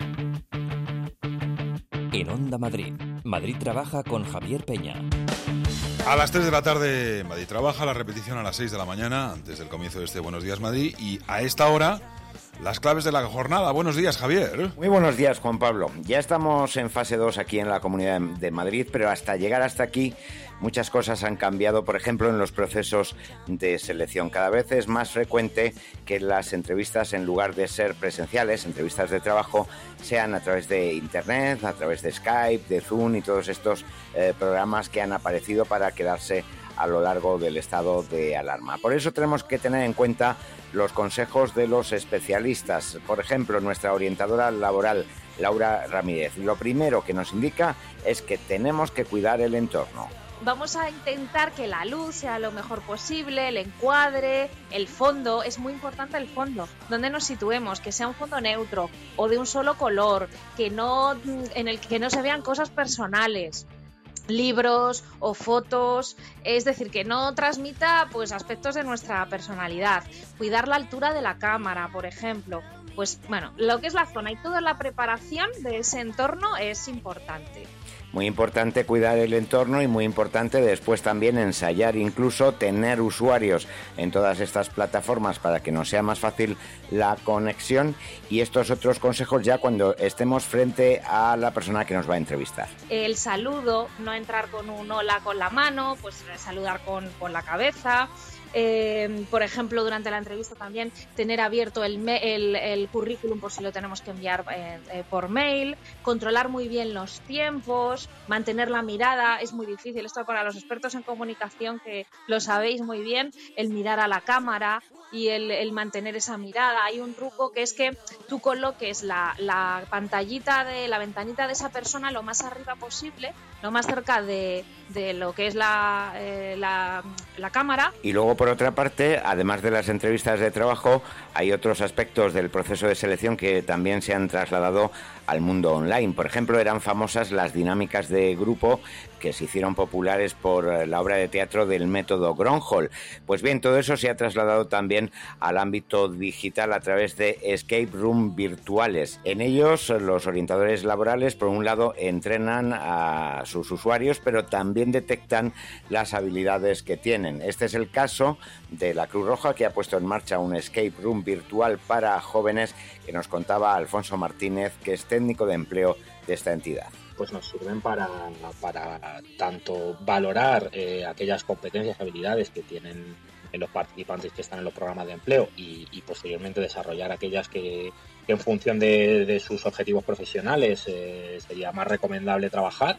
En Onda Madrid, Madrid trabaja con Javier Peña. A las 3 de la tarde Madrid trabaja, la repetición a las 6 de la mañana, antes del comienzo de este Buenos Días Madrid, y a esta hora las claves de la jornada. Buenos días, Javier. Muy buenos días, Juan Pablo. Ya estamos en fase 2 aquí en la Comunidad de Madrid, pero hasta llegar hasta aquí muchas cosas han cambiado, por ejemplo, en los procesos de selección. Cada vez es más frecuente que las entrevistas, en lugar de ser presenciales, entrevistas de trabajo, sean a través de Internet, a través de Skype, de Zoom y todos estos programas que han aparecido para quedarse a lo largo del estado de alarma. Por eso tenemos que tener en cuenta los consejos de los especialistas. Por ejemplo, nuestra orientadora laboral, Laura Ramírez, lo primero que nos indica es que tenemos que cuidar el entorno. Vamos a intentar que la luz sea lo mejor posible, el encuadre, el fondo. Es muy importante el fondo, donde nos situemos, que sea un fondo neutro o de un solo color, en el que no se vean cosas personales, libros o fotos, es decir, que no transmita pues aspectos de nuestra personalidad. Cuidar la altura de la cámara, por ejemplo. Pues bueno, lo que es la zona y toda la preparación de ese entorno es importante. Muy importante cuidar el entorno y muy importante después también ensayar, incluso tener usuarios en todas estas plataformas para que nos sea más fácil la conexión, y estos otros consejos ya cuando estemos frente a la persona que nos va a entrevistar. El saludo, no entrar con un hola con la mano, pues saludar con la cabeza. Por ejemplo, durante la entrevista también tener abierto el currículum por si lo tenemos que enviar por mail, controlar muy bien los tiempos, mantener la mirada. Es muy difícil esto para los expertos en comunicación, que lo sabéis muy bien, el mirar a la cámara y el mantener esa mirada. Hay un truco que es que tú coloques la pantallita de la ventanita de esa persona lo más arriba posible, lo más cerca de lo que es la cámara. Y luego, por otra parte, además de las entrevistas de trabajo, hay otros aspectos del proceso de selección que también se han trasladado al mundo online. Por ejemplo, eran famosas las dinámicas de grupo que se hicieron populares por la obra de teatro del método Gronholm. Pues bien, todo eso se ha trasladado también al ámbito digital a través de escape room virtuales. En ellos, los orientadores laborales, por un lado, entrenan a sus usuarios, pero también detectan las habilidades que tienen. Este es el caso de la Cruz Roja, que ha puesto en marcha un escape room virtual para jóvenes, que nos contaba Alfonso Martínez, que es técnico de empleo de esta entidad. Pues nos sirven para tanto valorar aquellas competencias, habilidades que tienen los participantes que están en los programas de empleo y posteriormente desarrollar aquellas que en función de sus objetivos profesionales sería más recomendable trabajar.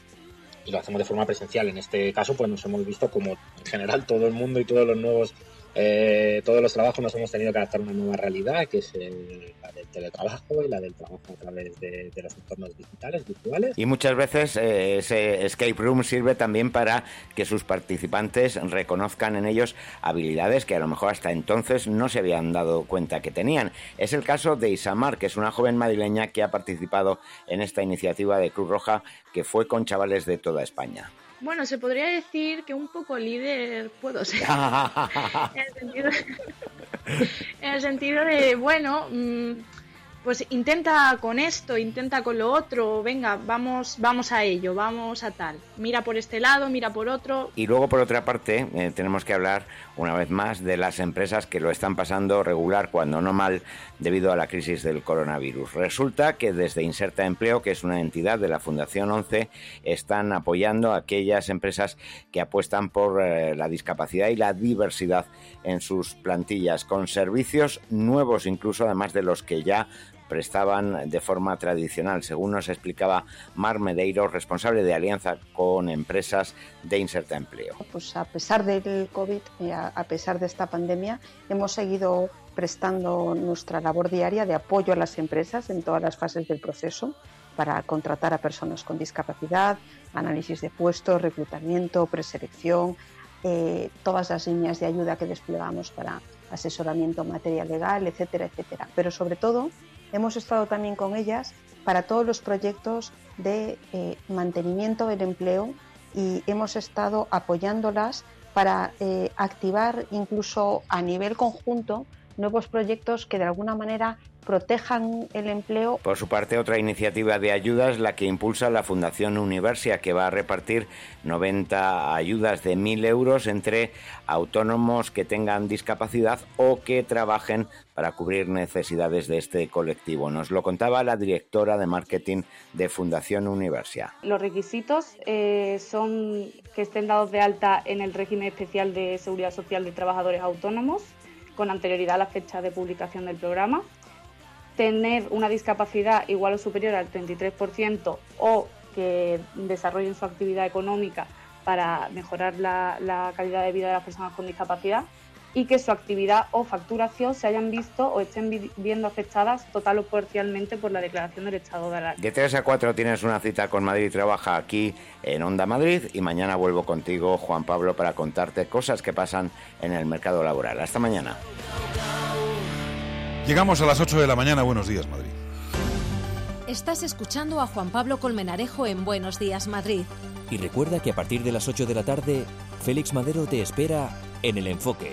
Y lo hacemos de forma presencial. En este caso, pues nos hemos visto como en general todo el mundo y todos los nuevos todos los trabajos nos hemos tenido que adaptar a una nueva realidad, que es la del teletrabajo y la del trabajo a través de los entornos digitales, virtuales. Y muchas veces ese escape room sirve también para que sus participantes reconozcan en ellos habilidades que a lo mejor hasta entonces no se habían dado cuenta que tenían. Es el caso de Isamar, que es una joven madrileña que ha participado en esta iniciativa de Cruz Roja, que fue con chavales de toda España. Bueno, se podría decir que un poco líder puedo ser. en el sentido de, bueno, pues intenta con esto, intenta con lo otro, venga, vamos a ello, vamos a tal. Mira por este lado, mira por otro. Y luego, por otra parte, tenemos que hablar una vez más de las empresas que lo están pasando regular, cuando no mal, debido a la crisis del coronavirus. Resulta que desde Inserta Empleo, que es una entidad de la Fundación 11, están apoyando a aquellas empresas que apuestan por la discapacidad y la diversidad en sus plantillas, con servicios nuevos incluso, además de los que ya prestaban de forma tradicional, según nos explicaba Mar Medeiros, responsable de alianza con empresas de Inserta Empleo. Pues a pesar del COVID, a pesar de esta pandemia, hemos seguido prestando nuestra labor diaria de apoyo a las empresas en todas las fases del proceso para contratar a personas con discapacidad, análisis de puestos, reclutamiento, preselección, todas las líneas de ayuda que desplegamos para asesoramiento en materia legal, etcétera, etcétera. Pero sobre todo, hemos estado también con ellas para todos los proyectos de mantenimiento del empleo y hemos estado apoyándolas para activar incluso a nivel conjunto nuevos proyectos que de alguna manera protejan el empleo. Por su parte, otra iniciativa de ayudas, la que impulsa la Fundación Universia, que va a repartir 90 ayudas de 1.000 euros entre autónomos que tengan discapacidad o que trabajen para cubrir necesidades de este colectivo. Nos lo contaba la directora de marketing de Fundación Universia. Los requisitos son que estén dados de alta en el régimen especial de seguridad social de trabajadores autónomos con anterioridad a la fecha de publicación del programa, tener una discapacidad igual o superior al 33% o que desarrollen su actividad económica para mejorar la calidad de vida de las personas con discapacidad y que su actividad o facturación se hayan visto o estén viendo afectadas total o parcialmente por la declaración del estado de alarma. De 3 a 4 tienes una cita con Madrid Trabaja aquí en Onda Madrid y mañana vuelvo contigo, Juan Pablo, para contarte cosas que pasan en el mercado laboral. Hasta mañana. Llegamos a las 8 de la mañana. Buenos días, Madrid. Estás escuchando a Juan Pablo Colmenarejo en Buenos Días, Madrid. Y recuerda que a partir de las 8 de la tarde, Félix Madero te espera en El Enfoque.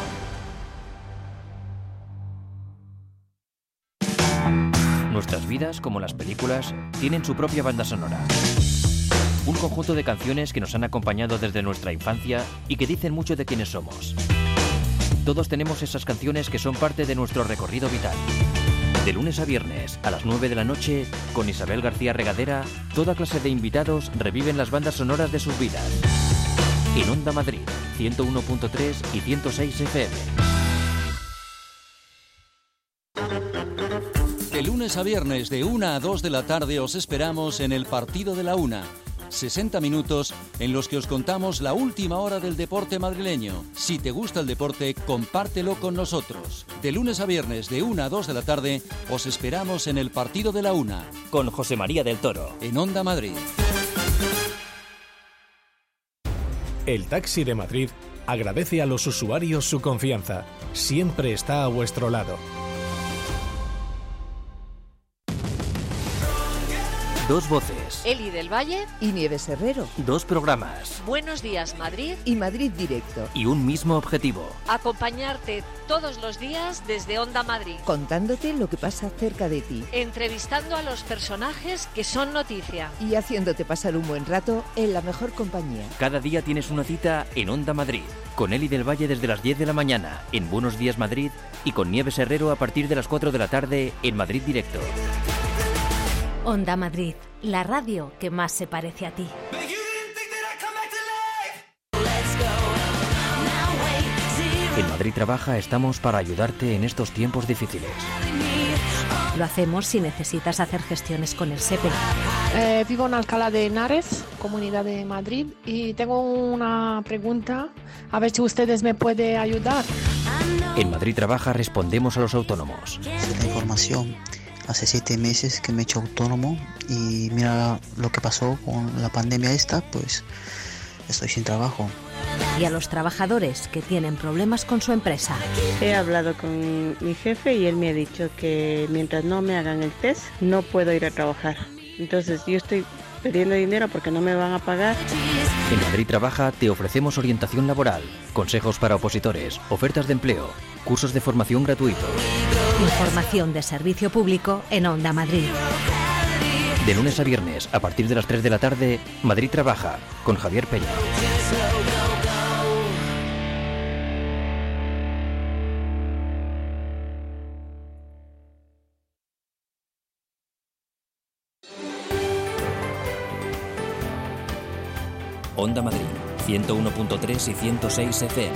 Nuestras vidas, como las películas, tienen su propia banda sonora. Un conjunto de canciones que nos han acompañado desde nuestra infancia y que dicen mucho de quiénes somos. Todos tenemos esas canciones que son parte de nuestro recorrido vital. De lunes a viernes, a las 9 de la noche, con Isabel García Regadera, toda clase de invitados reviven las bandas sonoras de sus vidas. En Onda Madrid, 101.3 y 106 FM. De lunes a viernes, de 1 a 2 de la tarde, os esperamos en el Partido de la Una. 60 minutos en los que os contamos la última hora del deporte madrileño. Si te gusta el deporte, compártelo con nosotros. De lunes a viernes, de 1 a 2 de la tarde, os esperamos en el Partido de la Una. Con José María del Toro. En Onda Madrid. El Taxi de Madrid agradece a los usuarios su confianza. Siempre está a vuestro lado. Dos voces. Eli del Valle y Nieves Herrero. Dos programas. Buenos Días, Madrid y Madrid Directo. Y un mismo objetivo. Acompañarte todos los días desde Onda Madrid. Contándote lo que pasa cerca de ti. Entrevistando a los personajes que son noticia. Y haciéndote pasar un buen rato en la mejor compañía. Cada día tienes una cita en Onda Madrid. Con Eli del Valle desde las 10 de la mañana en Buenos Días Madrid y con Nieves Herrero a partir de las 4 de la tarde en Madrid Directo. Onda Madrid, la radio que más se parece a ti. En Madrid Trabaja estamos para ayudarte en estos tiempos difíciles. Lo hacemos si necesitas hacer gestiones con el SEPE. Vivo en Alcalá de Henares, Comunidad de Madrid, y tengo una pregunta, a ver si ustedes me pueden ayudar. En Madrid Trabaja respondemos a los autónomos. La información. Hace 7 meses que me he hecho autónomo y mira lo que pasó con la pandemia esta, pues estoy sin trabajo. Y a los trabajadores que tienen problemas con su empresa. He hablado con mi jefe y él me ha dicho que mientras no me hagan el test no puedo ir a trabajar. Entonces yo estoy pidiendo dinero porque no me van a pagar. En Madrid Trabaja te ofrecemos orientación laboral, consejos para opositores, ofertas de empleo, cursos de formación gratuitos. Información de servicio público en Onda Madrid. De lunes a viernes, a partir de las 3 de la tarde, Madrid Trabaja, con Javier Peña. Onda Madrid, 101.3 y 106 FM.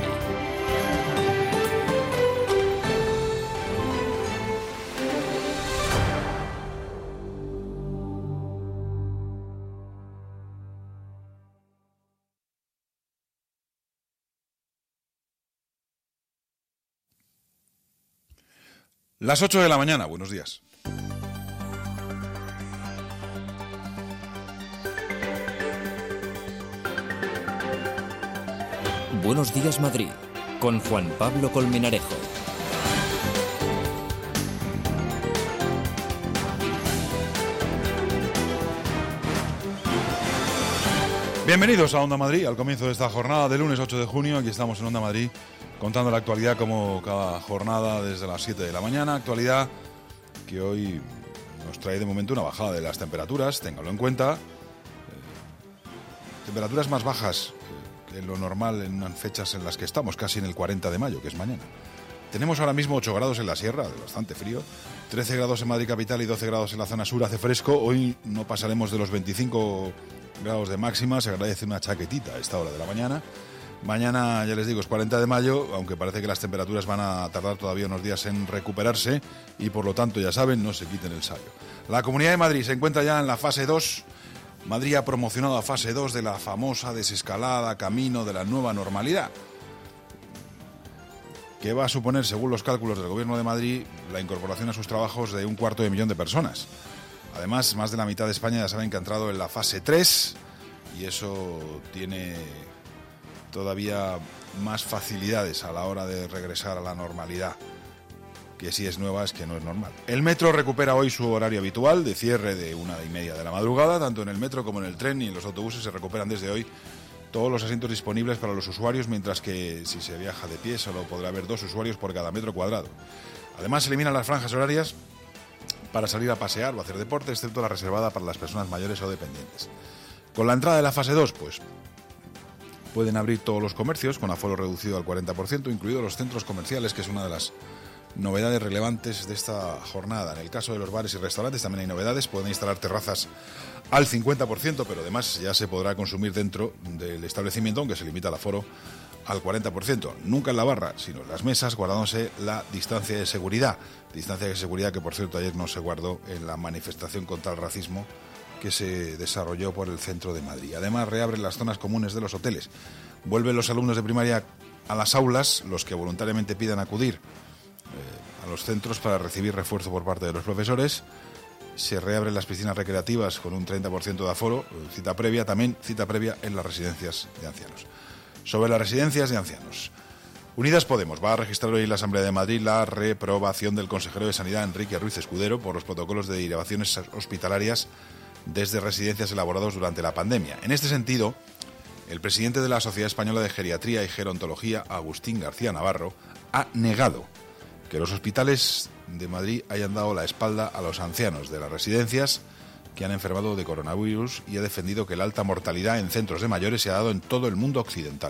Las 8 de la mañana, buenos días. Buenos días Madrid, con Juan Pablo Colmenarejo. Bienvenidos a Onda Madrid, al comienzo de esta jornada de lunes 8 de junio. Aquí estamos en Onda Madrid contando la actualidad como cada jornada desde las 7 de la mañana. Actualidad que hoy nos trae de momento una bajada de las temperaturas, ténganlo en cuenta. Temperaturas más bajas que lo normal en unas fechas en las que estamos, casi en el 40 de mayo, que es mañana. Tenemos ahora mismo 8 grados en la sierra, bastante frío, 13 grados en Madrid capital y 12 grados en la zona sur, hace fresco. Hoy no pasaremos de los 25 grados de máxima, se agradece una chaquetita a esta hora de la mañana. Mañana, ya les digo, es 40 de mayo, aunque parece que las temperaturas van a tardar todavía unos días en recuperarse y por lo tanto, ya saben, no se quiten el sayo. La Comunidad de Madrid se encuentra ya en la fase 2. Madrid ha promocionado a fase 2 de la famosa desescalada, camino de la nueva normalidad, que va a suponer, según los cálculos del Gobierno de Madrid, la incorporación a sus trabajos de 250.000 de personas. Además, más de la mitad de España ya saben que ha entrado en la fase 3 y eso tiene todavía más facilidades a la hora de regresar a la normalidad, que si es nueva es que no es normal. El metro recupera hoy su horario habitual de cierre de 1:30 de la madrugada. Tanto en el metro como en el tren y en los autobuses se recuperan desde hoy todos los asientos disponibles para los usuarios, mientras que si se viaja de pie solo podrá haber 2 usuarios por cada metro cuadrado. Además se eliminan las franjas horarias para salir a pasear o hacer deporte, excepto la reservada para las personas mayores o dependientes. Con la entrada de la fase 2, pues pueden abrir todos los comercios con aforo reducido al 40%, incluidos los centros comerciales, que es una de las novedades relevantes de esta jornada. En el caso de los bares y restaurantes también hay novedades. Pueden instalar terrazas al 50%, pero además ya se podrá consumir dentro del establecimiento, aunque se limita el aforo al 40%. Nunca en la barra, sino en las mesas, guardándose la distancia de seguridad. Distancia de seguridad que, por cierto, ayer no se guardó en la manifestación contra el racismo que se desarrolló por el centro de Madrid. Además, reabren las zonas comunes de los hoteles. Vuelven los alumnos de primaria a las aulas, los que voluntariamente pidan acudir a los centros para recibir refuerzo por parte de los profesores. Se reabren las piscinas recreativas con un 30% de aforo, cita previa en las residencias de ancianos. Sobre las residencias de ancianos, Unidas Podemos va a registrar hoy en la Asamblea de Madrid la reprobación del consejero de Sanidad, Enrique Ruiz Escudero, por los protocolos de derivaciones hospitalarias desde residencias elaborados durante la pandemia. En este sentido, el presidente de la Sociedad Española de Geriatría y Gerontología, Agustín García Navarro, ha negado que los hospitales de Madrid hayan dado la espalda a los ancianos de las residencias que han enfermado de coronavirus y ha defendido que la alta mortalidad en centros de mayores se ha dado en todo el mundo occidental.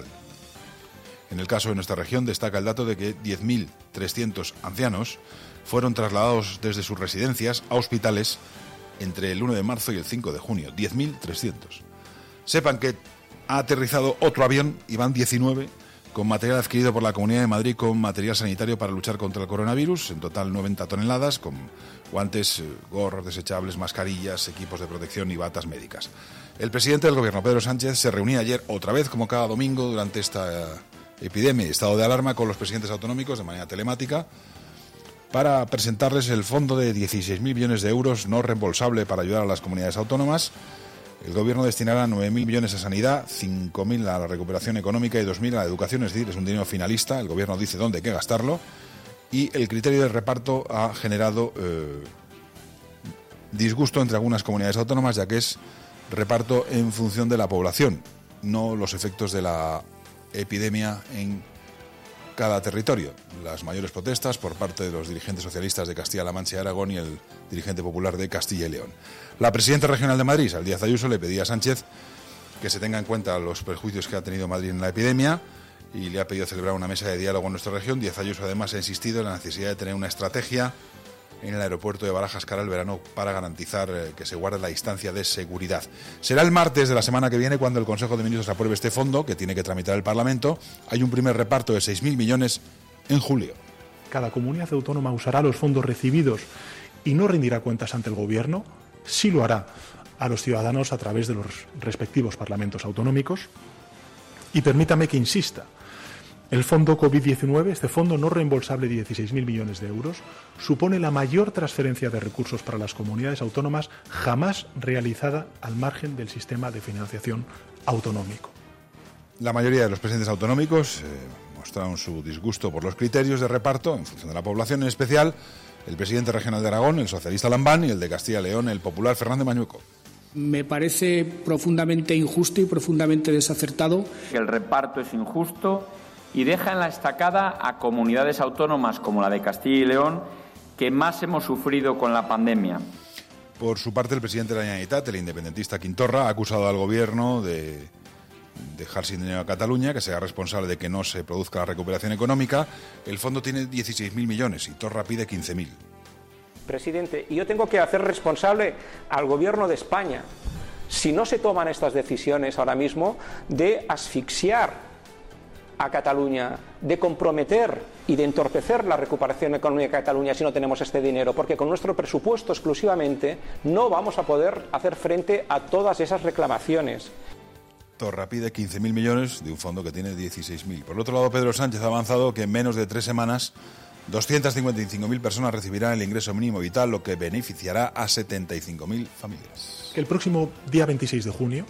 En el caso de nuestra región destaca el dato de que 10.300 ancianos fueron trasladados desde sus residencias a hospitales entre el 1 de marzo y el 5 de junio. 10.300. Sepan que ha aterrizado otro avión, y van 19, con material adquirido por la Comunidad de Madrid con material sanitario para luchar contra el coronavirus, en total 90 toneladas, con guantes, gorros desechables, mascarillas, equipos de protección y batas médicas. El presidente del Gobierno, Pedro Sánchez, se reunía ayer otra vez, como cada domingo, durante esta epidemia y estado de alarma con los presidentes autonómicos de manera telemática para presentarles el fondo de 16.000 millones de euros no reembolsable para ayudar a las comunidades autónomas. El Gobierno destinará 9.000 millones a sanidad, 5.000 a la recuperación económica y 2.000 a la educación, es decir, es un dinero finalista. El Gobierno dice dónde hay que gastarlo y el criterio de reparto ha generado disgusto entre algunas comunidades autónomas, ya que es reparto en función de la población, no los efectos de la epidemia en cada territorio. Las mayores protestas por parte de los dirigentes socialistas de Castilla-La Mancha y Aragón y el dirigente popular de Castilla y León. La presidenta regional de Madrid, Isabel Díaz Ayuso, le pedía a Sánchez que se tenga en cuenta los perjuicios que ha tenido Madrid en la epidemia y le ha pedido celebrar una mesa de diálogo en nuestra región. Díaz Ayuso además ha insistido en la necesidad de tener una estrategia en el aeropuerto de Barajas cara al verano para garantizar que se guarde la distancia de seguridad. Será el martes de la semana que viene cuando el Consejo de Ministros apruebe este fondo que tiene que tramitar el Parlamento. Hay un primer reparto de 6.000 millones en julio. Cada comunidad autónoma usará los fondos recibidos y no rendirá cuentas ante el Gobierno. Sí lo hará a los ciudadanos a través de los respectivos parlamentos autonómicos. Y permítame que insista. El fondo COVID-19, este fondo no reembolsable de 16.000 millones de euros, supone la mayor transferencia de recursos para las comunidades autónomas jamás realizada al margen del sistema de financiación autonómico. La mayoría de los presidentes autonómicos mostraron su disgusto por los criterios de reparto en función de la población, en especial el presidente regional de Aragón, el socialista Lambán, y el de Castilla y León, el popular Fernández Mañueco. Me parece profundamente injusto y profundamente desacertado. El reparto es injusto y deja en la estacada a comunidades autónomas como la de Castilla y León, que más hemos sufrido con la pandemia. Por su parte, el presidente de la Generalitat, el independentista Quintorra, ha acusado al Gobierno de dejar sin dinero a Cataluña, que sea responsable de que no se produzca la recuperación económica. El fondo tiene 16.000 millones y Torra pide 15.000. Presidente, y yo tengo que hacer responsable al Gobierno de España, si no se toman estas decisiones ahora mismo, de asfixiar a Cataluña, de comprometer y de entorpecer la recuperación económica de Cataluña si no tenemos este dinero, porque con nuestro presupuesto exclusivamente no vamos a poder hacer frente a todas esas reclamaciones. Torra pide 15.000 millones de un fondo que tiene 16.000. Por el otro lado, Pedro Sánchez ha avanzado que en menos de 3 semanas 255.000 personas recibirán el ingreso mínimo vital, lo que beneficiará a 75.000 familias. El próximo día 26 de junio,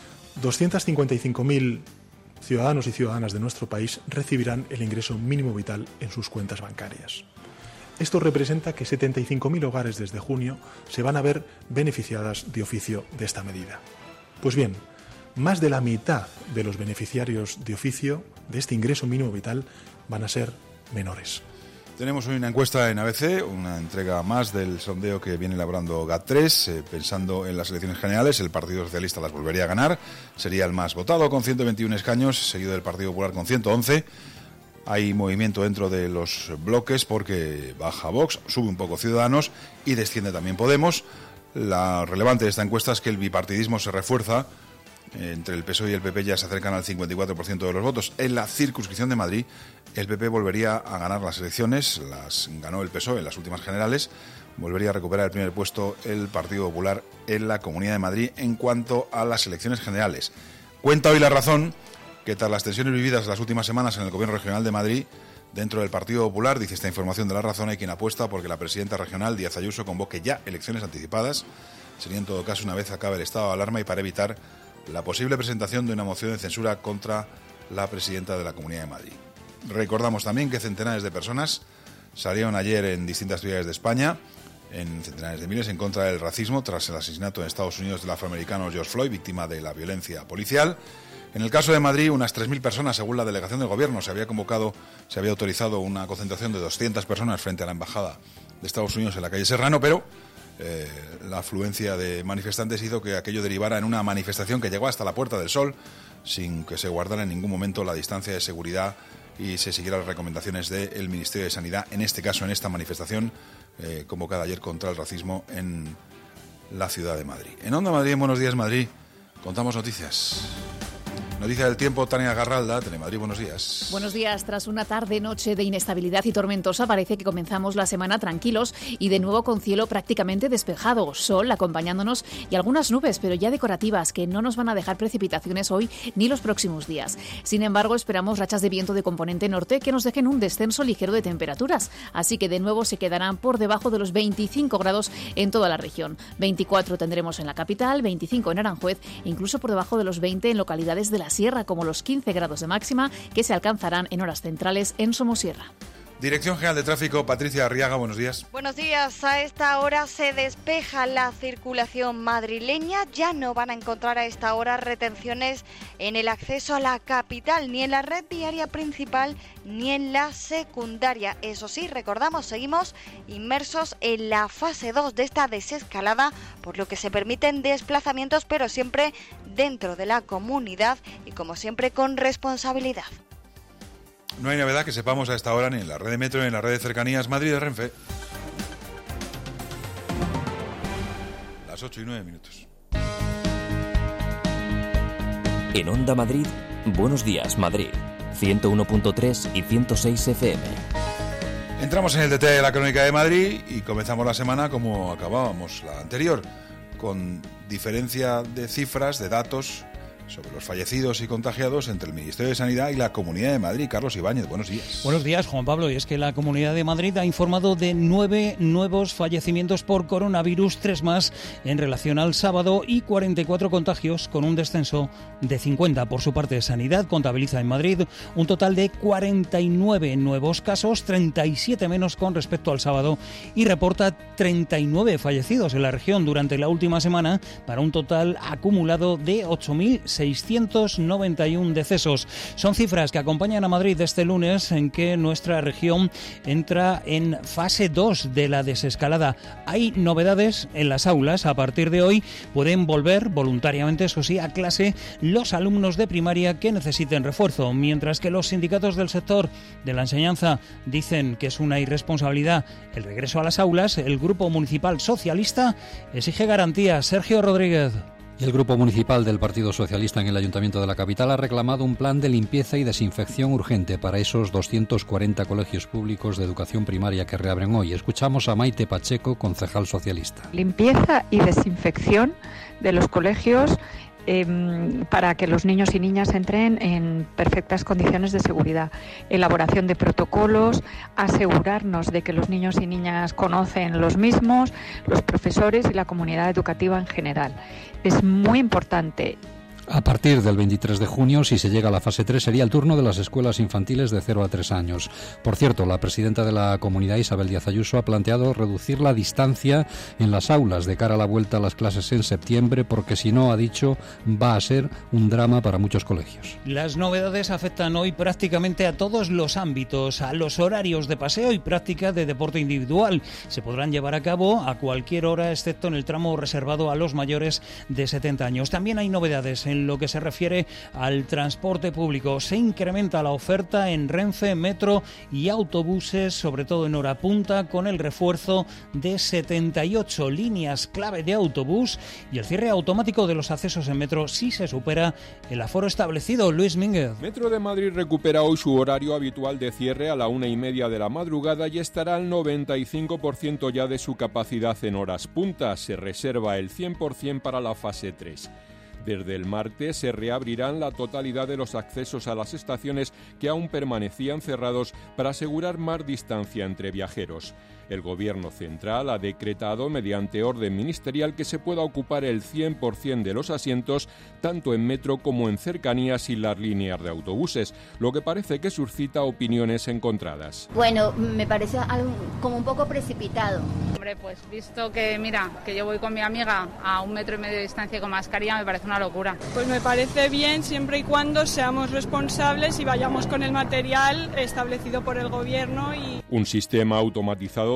255.000 ciudadanos y ciudadanas de nuestro país recibirán el ingreso mínimo vital en sus cuentas bancarias. Esto representa que 75.000 hogares desde junio se van a ver beneficiadas de oficio de esta medida. Pues bien, más de la mitad de los beneficiarios de oficio de este ingreso mínimo vital van a ser menores. Tenemos hoy una encuesta en ABC, una entrega más del sondeo que viene elaborando GAT3. Pensando en las elecciones generales, el Partido Socialista las volvería a ganar. Sería el más votado con 121 escaños, seguido del Partido Popular con 111. Hay movimiento dentro de los bloques porque baja Vox, sube un poco Ciudadanos y desciende también Podemos. La relevante de esta encuesta es que el bipartidismo se refuerza. Entre el PSOE y el PP ya se acercan al 54% de los votos. En la circunscripción de Madrid, el PP volvería a ganar las elecciones, las ganó el PSOE en las últimas generales, volvería a recuperar el primer puesto el Partido Popular en la Comunidad de Madrid en cuanto a las elecciones generales. Cuenta hoy La Razón que tras las tensiones vividas las últimas semanas en el Gobierno Regional de Madrid, dentro del Partido Popular, dice esta información de La Razón, hay quien apuesta porque la presidenta regional, Díaz Ayuso, convoque ya elecciones anticipadas. Sería en todo caso una vez acabe el estado de alarma y para evitar la posible presentación de una moción de censura contra la presidenta de la Comunidad de Madrid. Recordamos también que centenares de personas salieron ayer en distintas ciudades de España, en centenares de miles, en contra del racismo tras el asesinato en Estados Unidos del afroamericano George Floyd, víctima de la violencia policial. En el caso de Madrid, unas 3.000 personas, según la delegación del Gobierno, se había autorizado una concentración de 200 personas frente a la embajada de Estados Unidos en la calle Serrano, pero la afluencia de manifestantes hizo que aquello derivara en una manifestación que llegó hasta la Puerta del Sol sin que se guardara en ningún momento la distancia de seguridad y se siguieran las recomendaciones del Ministerio de Sanidad, en este caso, en esta manifestación convocada ayer contra el racismo en la ciudad de Madrid. En Onda Madrid, en Buenos Días Madrid, contamos noticias. Noticia del tiempo, Tania Garralda, Telemadrid, buenos días. Buenos días. Tras una tarde-noche de inestabilidad y tormentosa, parece que comenzamos la semana tranquilos y de nuevo con cielo prácticamente despejado. Sol acompañándonos y algunas nubes, pero ya decorativas, que no nos van a dejar precipitaciones hoy ni los próximos días. Sin embargo, esperamos rachas de viento de componente norte que nos dejen un descenso ligero de temperaturas. Así que de nuevo se quedarán por debajo de los 25 grados en toda la región. 24 tendremos en la capital, 25 en Aranjuez e incluso por debajo de los 20 en localidades de la sierra, como los 15 grados de máxima que se alcanzarán en horas centrales en Somosierra. Dirección General de Tráfico, Patricia Arriaga, buenos días. Buenos días. A esta hora se despeja la circulación madrileña. Ya no van a encontrar a esta hora retenciones en el acceso a la capital, ni en la red viaria principal, ni en la secundaria. Eso sí, recordamos, seguimos inmersos en la fase 2 de esta desescalada, por lo que se permiten desplazamientos, pero siempre dentro de la comunidad y, como siempre, con responsabilidad. No hay novedad que sepamos a esta hora ni en la red de metro ni en la red de cercanías Madrid de Renfe. Las 8:09. En Onda Madrid, Buenos Días Madrid, 101.3 y 106 FM. Entramos en el detalle de la Crónica de Madrid y comenzamos la semana como acabábamos la anterior, con diferencia de cifras, de datos sobre los fallecidos y contagiados entre el Ministerio de Sanidad y la Comunidad de Madrid. Carlos Ibáñez, buenos días. Buenos días, Juan Pablo. Y es que la Comunidad de Madrid ha informado de 9 nuevos fallecimientos por coronavirus, 3 más en relación al sábado y 44 contagios, con un descenso de 50. Por su parte, Sanidad contabiliza en Madrid un total de 49 nuevos casos, 37 menos con respecto al sábado, y reporta 39 fallecidos en la región durante la última semana, para un total acumulado de 8.691 decesos. Son cifras que acompañan a Madrid este lunes, en que nuestra región entra en fase 2 de la desescalada. Hay novedades en las aulas. A partir de hoy pueden volver voluntariamente, eso sí, a clase los alumnos de primaria que necesiten refuerzo, mientras que los sindicatos del sector de la enseñanza dicen que es una irresponsabilidad el regreso a las aulas. El Grupo Municipal Socialista exige garantías. Sergio Rodríguez. Y el Grupo Municipal del Partido Socialista en el Ayuntamiento de la capital ha reclamado un plan de limpieza y desinfección urgente para esos 240 colegios públicos de educación primaria que reabren hoy. Escuchamos a Maite Pacheco, concejal socialista. Limpieza y desinfección de los colegios para que los niños y niñas entren en perfectas condiciones de seguridad. Elaboración de protocolos, asegurarnos de que los niños y niñas conocen los mismos, los profesores y la comunidad educativa en general. Es muy importante. A partir del 23 de junio, si se llega a la fase 3, sería el turno de las escuelas infantiles de 0 a 3 años. Por cierto, la presidenta de la comunidad, Isabel Díaz Ayuso, ha planteado reducir la distancia en las aulas de cara a la vuelta a las clases en septiembre, porque si no, ha dicho, va a ser un drama para muchos colegios. Las novedades afectan hoy prácticamente a todos los ámbitos, a los horarios de paseo y práctica de deporte individual. Se podrán llevar a cabo a cualquier hora, excepto en el tramo reservado a los mayores de 70 años. También hay novedades en lo que se refiere al transporte público. Se incrementa la oferta en Renfe, metro y autobuses, sobre todo en hora punta, con el refuerzo de 78 líneas clave de autobús y el cierre automático de los accesos en metro si se supera el aforo establecido. Luis Mínguez. Metro de Madrid recupera hoy su horario habitual de cierre a la 1:30 de la madrugada y estará al 95% ya de su capacidad en horas punta. Se reserva el 100% para la fase 3. Desde el martes se reabrirán la totalidad de los accesos a las estaciones que aún permanecían cerrados para asegurar más distancia entre viajeros. El Gobierno central ha decretado mediante orden ministerial que se pueda ocupar el 100% de los asientos tanto en metro como en cercanías y las líneas de autobuses, lo que parece que suscita opiniones encontradas. Bueno, me parece algo como un poco precipitado. Hombre, pues visto que, mira, que yo voy con mi amiga a 1,5 metros de distancia con mascarilla, me parece una locura. Pues me parece bien siempre y cuando seamos responsables y vayamos con el material establecido por el Gobierno. Un sistema automatizado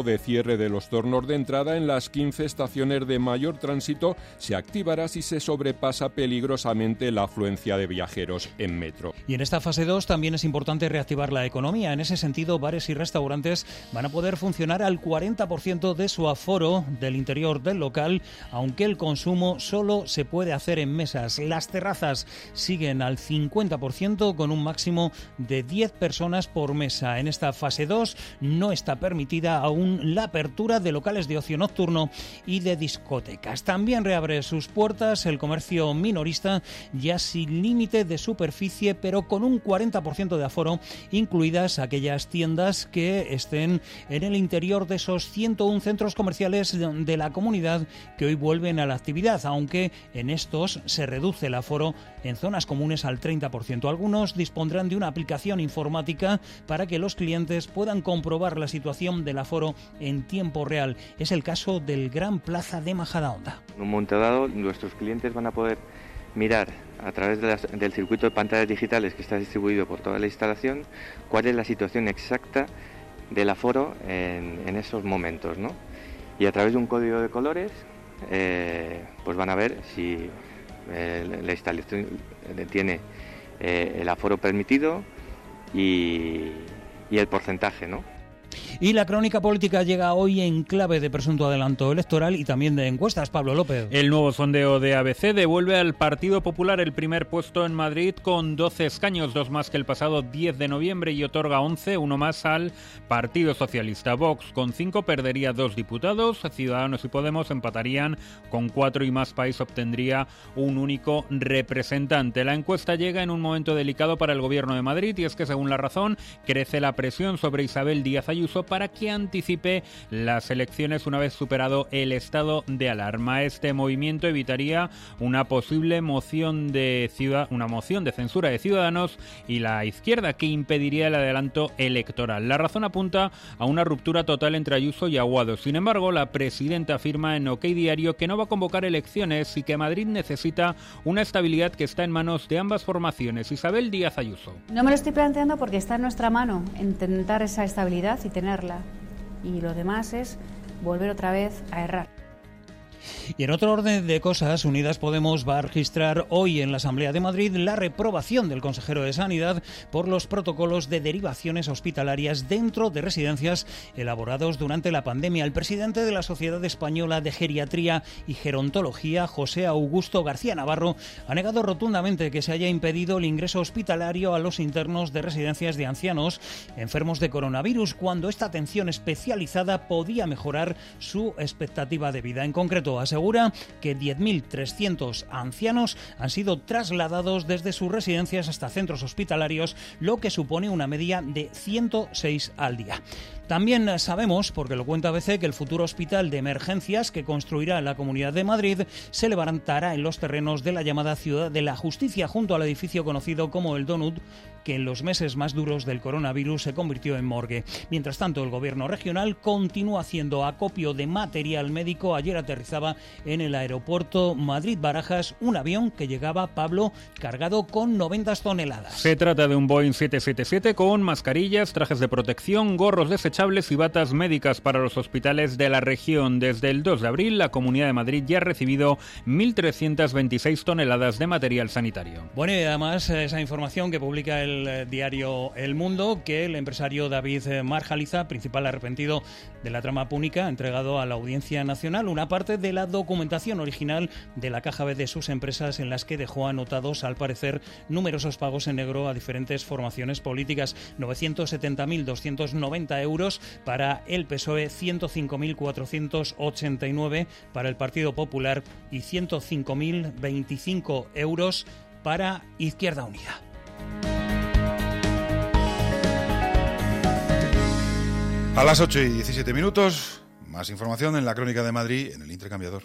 estado de cierre de los tornos de entrada en las 15 estaciones de mayor tránsito se activará si se sobrepasa peligrosamente la afluencia de viajeros en metro. Y en esta fase 2 también es importante reactivar la economía. En ese sentido, bares y restaurantes van a poder funcionar al 40% de su aforo del interior del local, aunque el consumo solo se puede hacer en mesas. Las terrazas siguen al 50% con un máximo de 10 personas por mesa. En esta fase 2 no está permitida aún la apertura de locales de ocio nocturno y de discotecas. También reabre sus puertas el comercio minorista, ya sin límite de superficie, pero con un 40% de aforo, incluidas aquellas tiendas que estén en el interior de esos 101 centros comerciales de la comunidad que hoy vuelven a la actividad, aunque en estos se reduce el aforo en zonas comunes al 30%. Algunos dispondrán de una aplicación informática para que los clientes puedan comprobar la situación del aforo en tiempo real. Es el caso del Gran Plaza de Majadahonda. En un momento dado, nuestros clientes van a poder mirar a través del circuito de pantallas digitales que está distribuido por toda la instalación cuál es la situación exacta del aforo en esos momentos, ¿no? Y a través de un código de colores pues van a ver si la instalación tiene el aforo permitido y el porcentaje, ¿no? Y la crónica política llega hoy en clave de presunto adelanto electoral y también de encuestas. Pablo López. El nuevo sondeo de ABC devuelve al Partido Popular el primer puesto en Madrid con 12 escaños, 2 más que el pasado 10 de noviembre, y otorga 11, 1 más al Partido Socialista. Vox con 5 perdería 2 diputados, Ciudadanos y Podemos empatarían con 4 y Más País obtendría un único representante. La encuesta llega en un momento delicado para el Gobierno de Madrid, y es que, según La Razón, crece la presión sobre Isabel Díaz Ayuso para que anticipe las elecciones una vez superado el estado de alarma. Este movimiento evitaría una posible moción de censura de Ciudadanos y la izquierda, que impediría el adelanto electoral. La Razón apunta a una ruptura total entre Ayuso y Aguado. Sin embargo, la presidenta afirma en OK Diario que no va a convocar elecciones y que Madrid necesita una estabilidad que está en manos de ambas formaciones. Isabel Díaz Ayuso. No me lo estoy planteando porque está en nuestra mano intentar esa estabilidad y tenerla, y lo demás es volver otra vez a errar. Y en otro orden de cosas, Unidas Podemos va a registrar hoy en la Asamblea de Madrid la reprobación del consejero de Sanidad por los protocolos de derivaciones hospitalarias dentro de residencias elaborados durante la pandemia. El presidente de la Sociedad Española de Geriatría y Gerontología, José Augusto García Navarro, ha negado rotundamente que se haya impedido el ingreso hospitalario a los internos de residencias de ancianos enfermos de coronavirus, cuando esta atención especializada podía mejorar su expectativa de vida. En concreto, asegura que 10.300 ancianos han sido trasladados desde sus residencias hasta centros hospitalarios, lo que supone una media de 106 al día. También sabemos, porque lo cuenta ABC, que el futuro hospital de emergencias que construirá la Comunidad de Madrid se levantará en los terrenos de la llamada Ciudad de la Justicia, junto al edificio conocido como el Donut, que en los meses más duros del coronavirus se convirtió en morgue. Mientras tanto, el gobierno regional continúa haciendo acopio de material médico. Ayer aterrizaba en el aeropuerto Madrid-Barajas un avión que llegaba, Pablo, cargado con 90 toneladas. Se trata de un Boeing 777 con mascarillas, trajes de protección, gorros desechables y batas médicas para los hospitales de la región. Desde el 2 de abril, la Comunidad de Madrid ya ha recibido 1.326 toneladas de material sanitario. Bueno, y además esa información que publica el diario El Mundo, que el empresario David Marjaliza, principal arrepentido de la trama púnica, ha entregado a la Audiencia Nacional una parte de la documentación original de la caja B de sus empresas, en las que dejó anotados, al parecer, numerosos pagos en negro a diferentes formaciones políticas: 970.290 euros para el PSOE, 105.489 para el Partido Popular y 105.025 euros para Izquierda Unida. A las 8:17, más información en la Crónica de Madrid en el Intercambiador.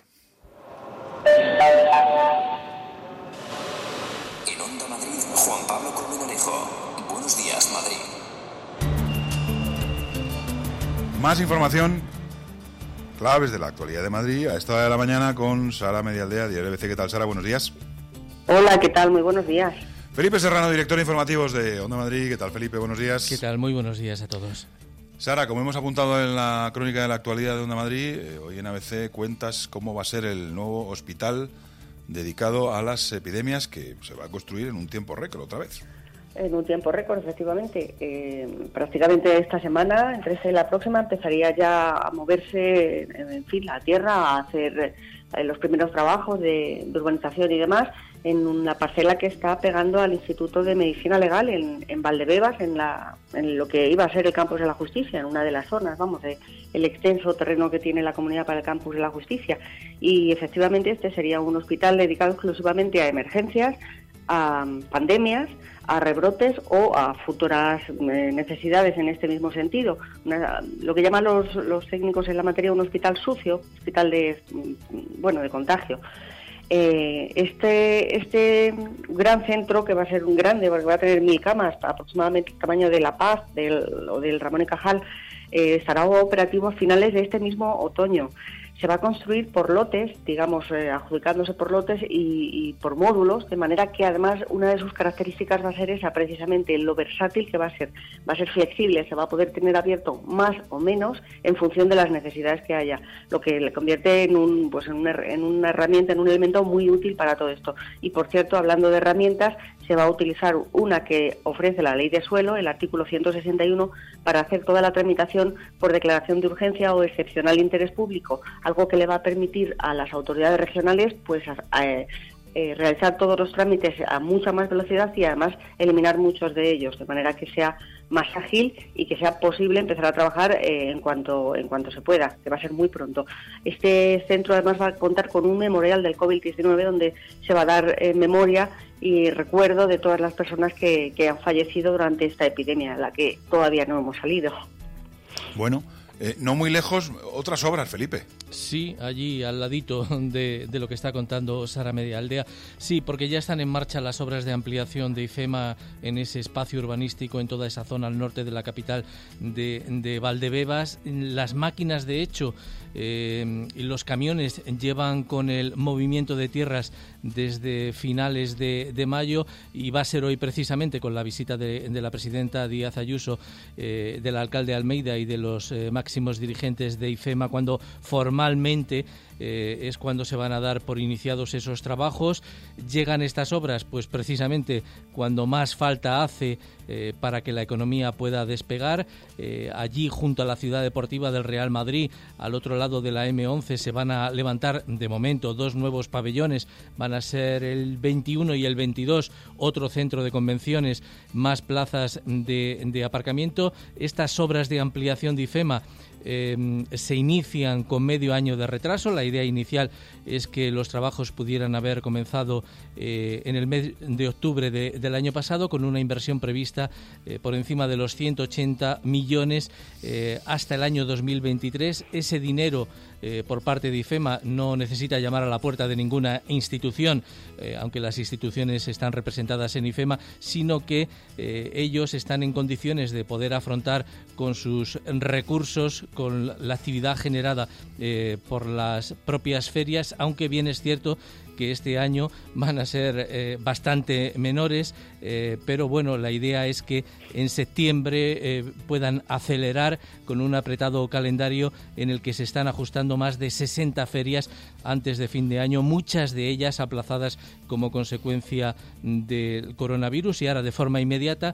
En Onda Madrid, Juan Pablo Colmenarejo. Buenos días, Madrid. Más información, claves de la actualidad de Madrid a esta hora de la mañana con Sara Medialdea, Diario ABC. ¿Qué tal, Sara? Buenos días. Hola, ¿qué tal? Muy buenos días. Felipe Serrano, director de informativos de Onda Madrid. ¿Qué tal, Felipe? Buenos días. ¿Qué tal? Muy buenos días a todos. Sara, como hemos apuntado en la crónica de la actualidad de Onda Madrid, hoy en ABC cuentas cómo va a ser el nuevo hospital dedicado a las epidemias que se va a construir en un tiempo récord otra vez. En un tiempo récord, efectivamente. Prácticamente esta semana, entre esta y la próxima, empezaría ya a moverse, en fin, la tierra, a hacer los primeros trabajos de urbanización y demás, en una parcela que está pegando al Instituto de Medicina Legal en Valdebebas, en lo que iba a ser el Campus de la Justicia, en una de las zonas, el extenso terreno que tiene la comunidad para el Campus de la Justicia. Y efectivamente este sería un hospital dedicado exclusivamente a emergencias, a pandemias, a rebrotes o a futuras necesidades en este mismo sentido. Lo que llaman los técnicos en la materia un hospital sucio, hospital de contagio. Este gran centro, que va a ser un grande, porque va a tener 1.000 camas, aproximadamente el tamaño de La Paz o del Ramón y Cajal, estará operativo a finales de este mismo otoño. Se va a construir por lotes, adjudicándose por lotes y por módulos, de manera que además una de sus características va a ser esa, precisamente lo versátil que va a ser. Va a ser flexible, se va a poder tener abierto más o menos en función de las necesidades que haya, lo que le convierte en una herramienta, en un elemento muy útil para todo esto. Y por cierto, hablando de herramientas, se va a utilizar una que ofrece la Ley de Suelo, el artículo 161, para hacer toda la tramitación por declaración de urgencia o excepcional interés público, algo que le va a permitir a las autoridades regionales realizar todos los trámites a mucha más velocidad y además eliminar muchos de ellos, de manera que sea más ágil y que sea posible empezar a trabajar en cuanto se pueda, que va a ser muy pronto. Este centro además va a contar con un memorial del COVID-19 donde se va a dar memoria y recuerdo de todas las personas que han fallecido durante esta epidemia, de la que todavía no hemos salido. Bueno, no muy lejos, otras obras, Felipe. Sí, allí al ladito de lo que está contando Sara Medialdea. Sí, porque ya están en marcha las obras de ampliación de IFEMA en ese espacio urbanístico, en toda esa zona al norte de la capital de Valdebebas. Las máquinas, de hecho, y los camiones llevan con el movimiento de tierras desde finales de mayo, y va a ser hoy precisamente con la visita de la presidenta Díaz Ayuso, del alcalde Almeida y de los máximos dirigentes de IFEMA, cuando formalmente es cuando se van a dar por iniciados esos trabajos. Llegan estas obras pues precisamente cuando más falta hace para que la economía pueda despegar. Allí, junto a la ciudad deportiva del Real Madrid, al otro lado de la M11, se van a levantar de momento 2 nuevos pabellones. Van a ser el 21 y el 22, otro centro de convenciones, más plazas de aparcamiento. Estas obras de ampliación de IFEMA se inician con medio año de retraso. La idea inicial es que los trabajos pudieran haber comenzado en el mes de octubre del año pasado, con una inversión prevista por encima de los 180 millones hasta el año 2023. Ese dinero por parte de IFEMA no necesita llamar a la puerta de ninguna institución, aunque las instituciones están representadas en IFEMA, sino que ellos están en condiciones de poder afrontar con sus recursos, con la actividad generada por las propias ferias, aunque bien es cierto que este año van a ser bastante menores, pero bueno, la idea es que en septiembre puedan acelerar con un apretado calendario en el que se están ajustando más de 60 ferias antes de fin de año, muchas de ellas aplazadas como consecuencia del coronavirus. Y ahora, de forma inmediata,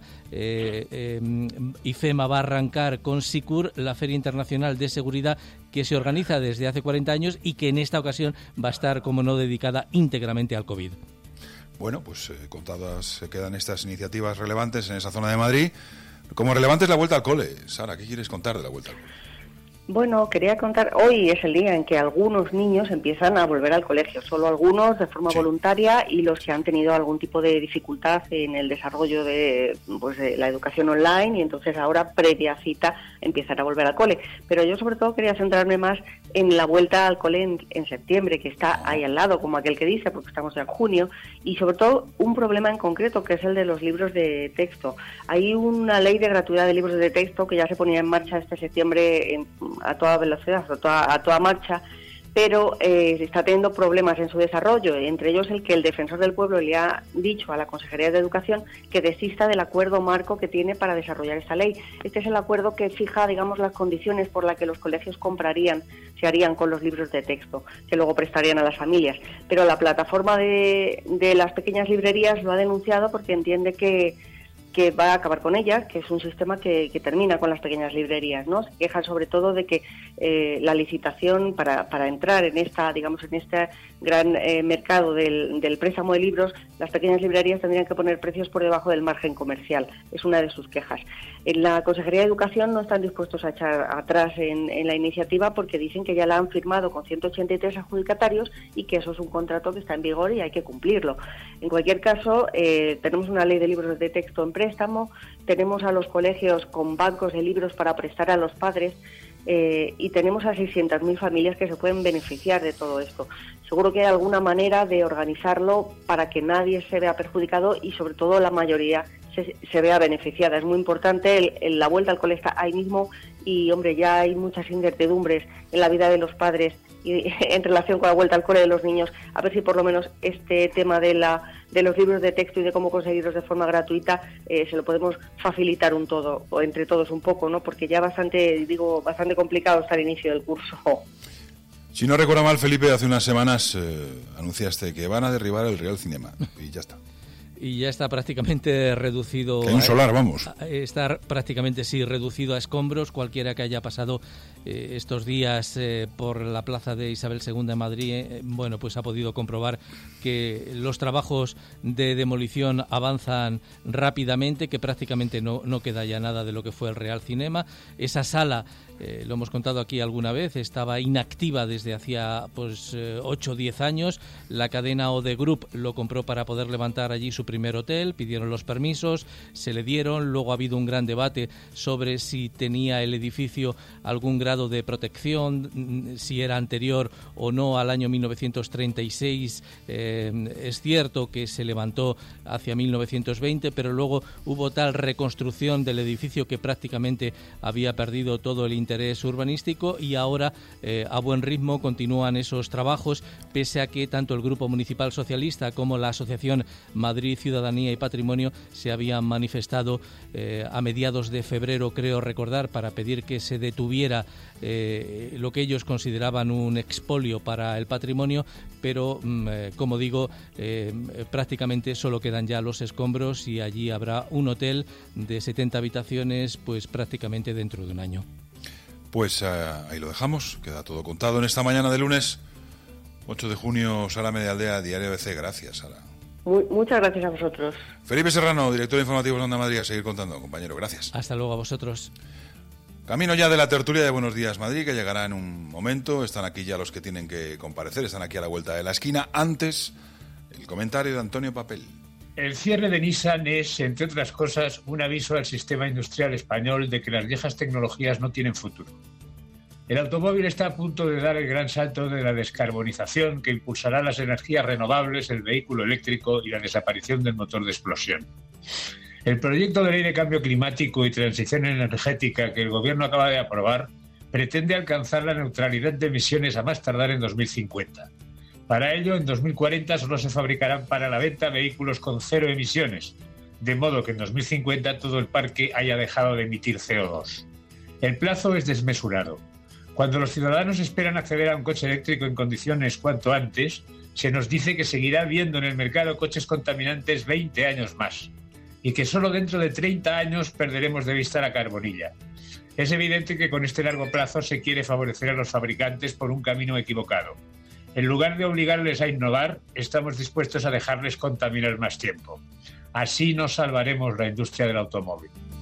IFEMA va a arrancar con SICUR, la Feria Internacional de Seguridad, que se organiza desde hace 40 años y que en esta ocasión va a estar, como no, dedicada íntegramente al COVID. Bueno, pues contadas se quedan estas iniciativas relevantes en esa zona de Madrid. Como relevante es la vuelta al cole. Sara, ¿qué quieres contar de la vuelta al cole? Bueno, quería contar, hoy es el día en que algunos niños empiezan a volver al colegio, solo algunos de forma voluntaria, y los que han tenido algún tipo de dificultad en el desarrollo de la educación online, y entonces ahora, previa cita, empiezan a volver al cole. Pero yo sobre todo quería centrarme más en la vuelta al cole en septiembre, que está ahí al lado, como aquel que dice, porque estamos ya en junio, y sobre todo un problema en concreto, que es el de los libros de texto. Hay una ley de gratuidad de libros de texto que ya se ponía en marcha este septiembre a toda velocidad, a toda marcha, pero está teniendo problemas en su desarrollo, entre ellos el que el Defensor del Pueblo le ha dicho a la Consejería de Educación que desista del acuerdo marco que tiene para desarrollar esta ley. Este es el acuerdo que fija, digamos, las condiciones por las que los colegios se harían con los libros de texto, que luego prestarían a las familias. Pero la plataforma de las pequeñas librerías lo ha denunciado porque entiende que va a acabar con ellas, que es un sistema que termina con las pequeñas librerías, ¿no? Se quejan sobre todo de que la licitación para entrar en esta, digamos, en este gran mercado del préstamo de libros, las pequeñas librerías tendrían que poner precios por debajo del margen comercial. Es una de sus quejas. En la Consejería de Educación no están dispuestos a echar atrás en la iniciativa porque dicen que ya la han firmado con 183 adjudicatarios y que eso es un contrato que está en vigor y hay que cumplirlo. En cualquier caso, tenemos una ley de libros de texto en préstamo, tenemos a los colegios con bancos de libros para prestar a los padres y tenemos a 600.000 familias que se pueden beneficiar de todo esto. Seguro que hay alguna manera de organizarlo para que nadie se vea perjudicado y sobre todo la mayoría se vea beneficiada. Es muy importante, la vuelta al cole está ahí mismo y, hombre, ya hay muchas incertidumbres en la vida de los padres y en relación con la vuelta al cole de los niños. A ver si por lo menos este tema de los libros de texto y de cómo conseguirlos de forma gratuita se lo podemos facilitar o entre todos un poco, ¿no? Porque ya bastante complicado está el inicio del curso. Si no recuerdo mal, Felipe, hace unas semanas anunciaste que van a derribar el Real Cinema y ya está. Y ya está prácticamente reducido... Que hay un solar, vamos. Está prácticamente, sí, reducido a escombros. Cualquiera que haya pasado estos días por la plaza de Isabel II en Madrid, bueno, pues ha podido comprobar que los trabajos de demolición avanzan rápidamente, que prácticamente no queda ya nada de lo que fue el Real Cinema. Esa sala, lo hemos contado aquí alguna vez, estaba inactiva desde hacía 8 o 10 años. La cadena Ode Group lo compró para poder levantar allí su primer hotel, pidieron los permisos, se le dieron, luego ha habido un gran debate sobre si tenía el edificio algún grado de protección, si era anterior o no al año 1936. Es cierto que se levantó hacia 1920, pero luego hubo tal reconstrucción del edificio que prácticamente había perdido todo el interés urbanístico y ahora a buen ritmo continúan esos trabajos, pese a que tanto el Grupo Municipal Socialista como la Asociación Madrid Ciudadanía y Patrimonio se habían manifestado a mediados de febrero, creo recordar, para pedir que se detuviera lo que ellos consideraban un expolio para el patrimonio, pero como digo, prácticamente solo quedan ya los escombros y allí habrá un hotel de 70 habitaciones pues prácticamente dentro de un año. Pues ahí lo dejamos, queda todo contado en esta mañana de lunes 8 de junio. Sara Medialdea, Diario ABC. Gracias, Sara. Muchas gracias a vosotros. Felipe Serrano, director informativo de Onda Madrid, a seguir contando, compañero. Gracias. Hasta luego a vosotros. Camino ya de la tertulia de Buenos Días Madrid, que llegará en un momento. Están aquí ya los que tienen que comparecer, están aquí a la vuelta de la esquina. Antes, el comentario de Antonio Papel. El cierre de Nissan es, entre otras cosas, un aviso al sistema industrial español de que las viejas tecnologías no tienen futuro. El automóvil está a punto de dar el gran salto de la descarbonización que impulsará las energías renovables, el vehículo eléctrico y la desaparición del motor de explosión. El proyecto de ley de cambio climático y transición energética que el Gobierno acaba de aprobar pretende alcanzar la neutralidad de emisiones a más tardar en 2050. Para ello, en 2040 solo se fabricarán para la venta vehículos con cero emisiones, de modo que en 2050 todo el parque haya dejado de emitir CO2. El plazo es desmesurado. Cuando los ciudadanos esperan acceder a un coche eléctrico en condiciones cuanto antes, se nos dice que seguirá habiendo en el mercado coches contaminantes 20 años más y que solo dentro de 30 años perderemos de vista la carbonilla. Es evidente que con este largo plazo se quiere favorecer a los fabricantes por un camino equivocado. En lugar de obligarles a innovar, estamos dispuestos a dejarles contaminar más tiempo. Así no salvaremos la industria del automóvil.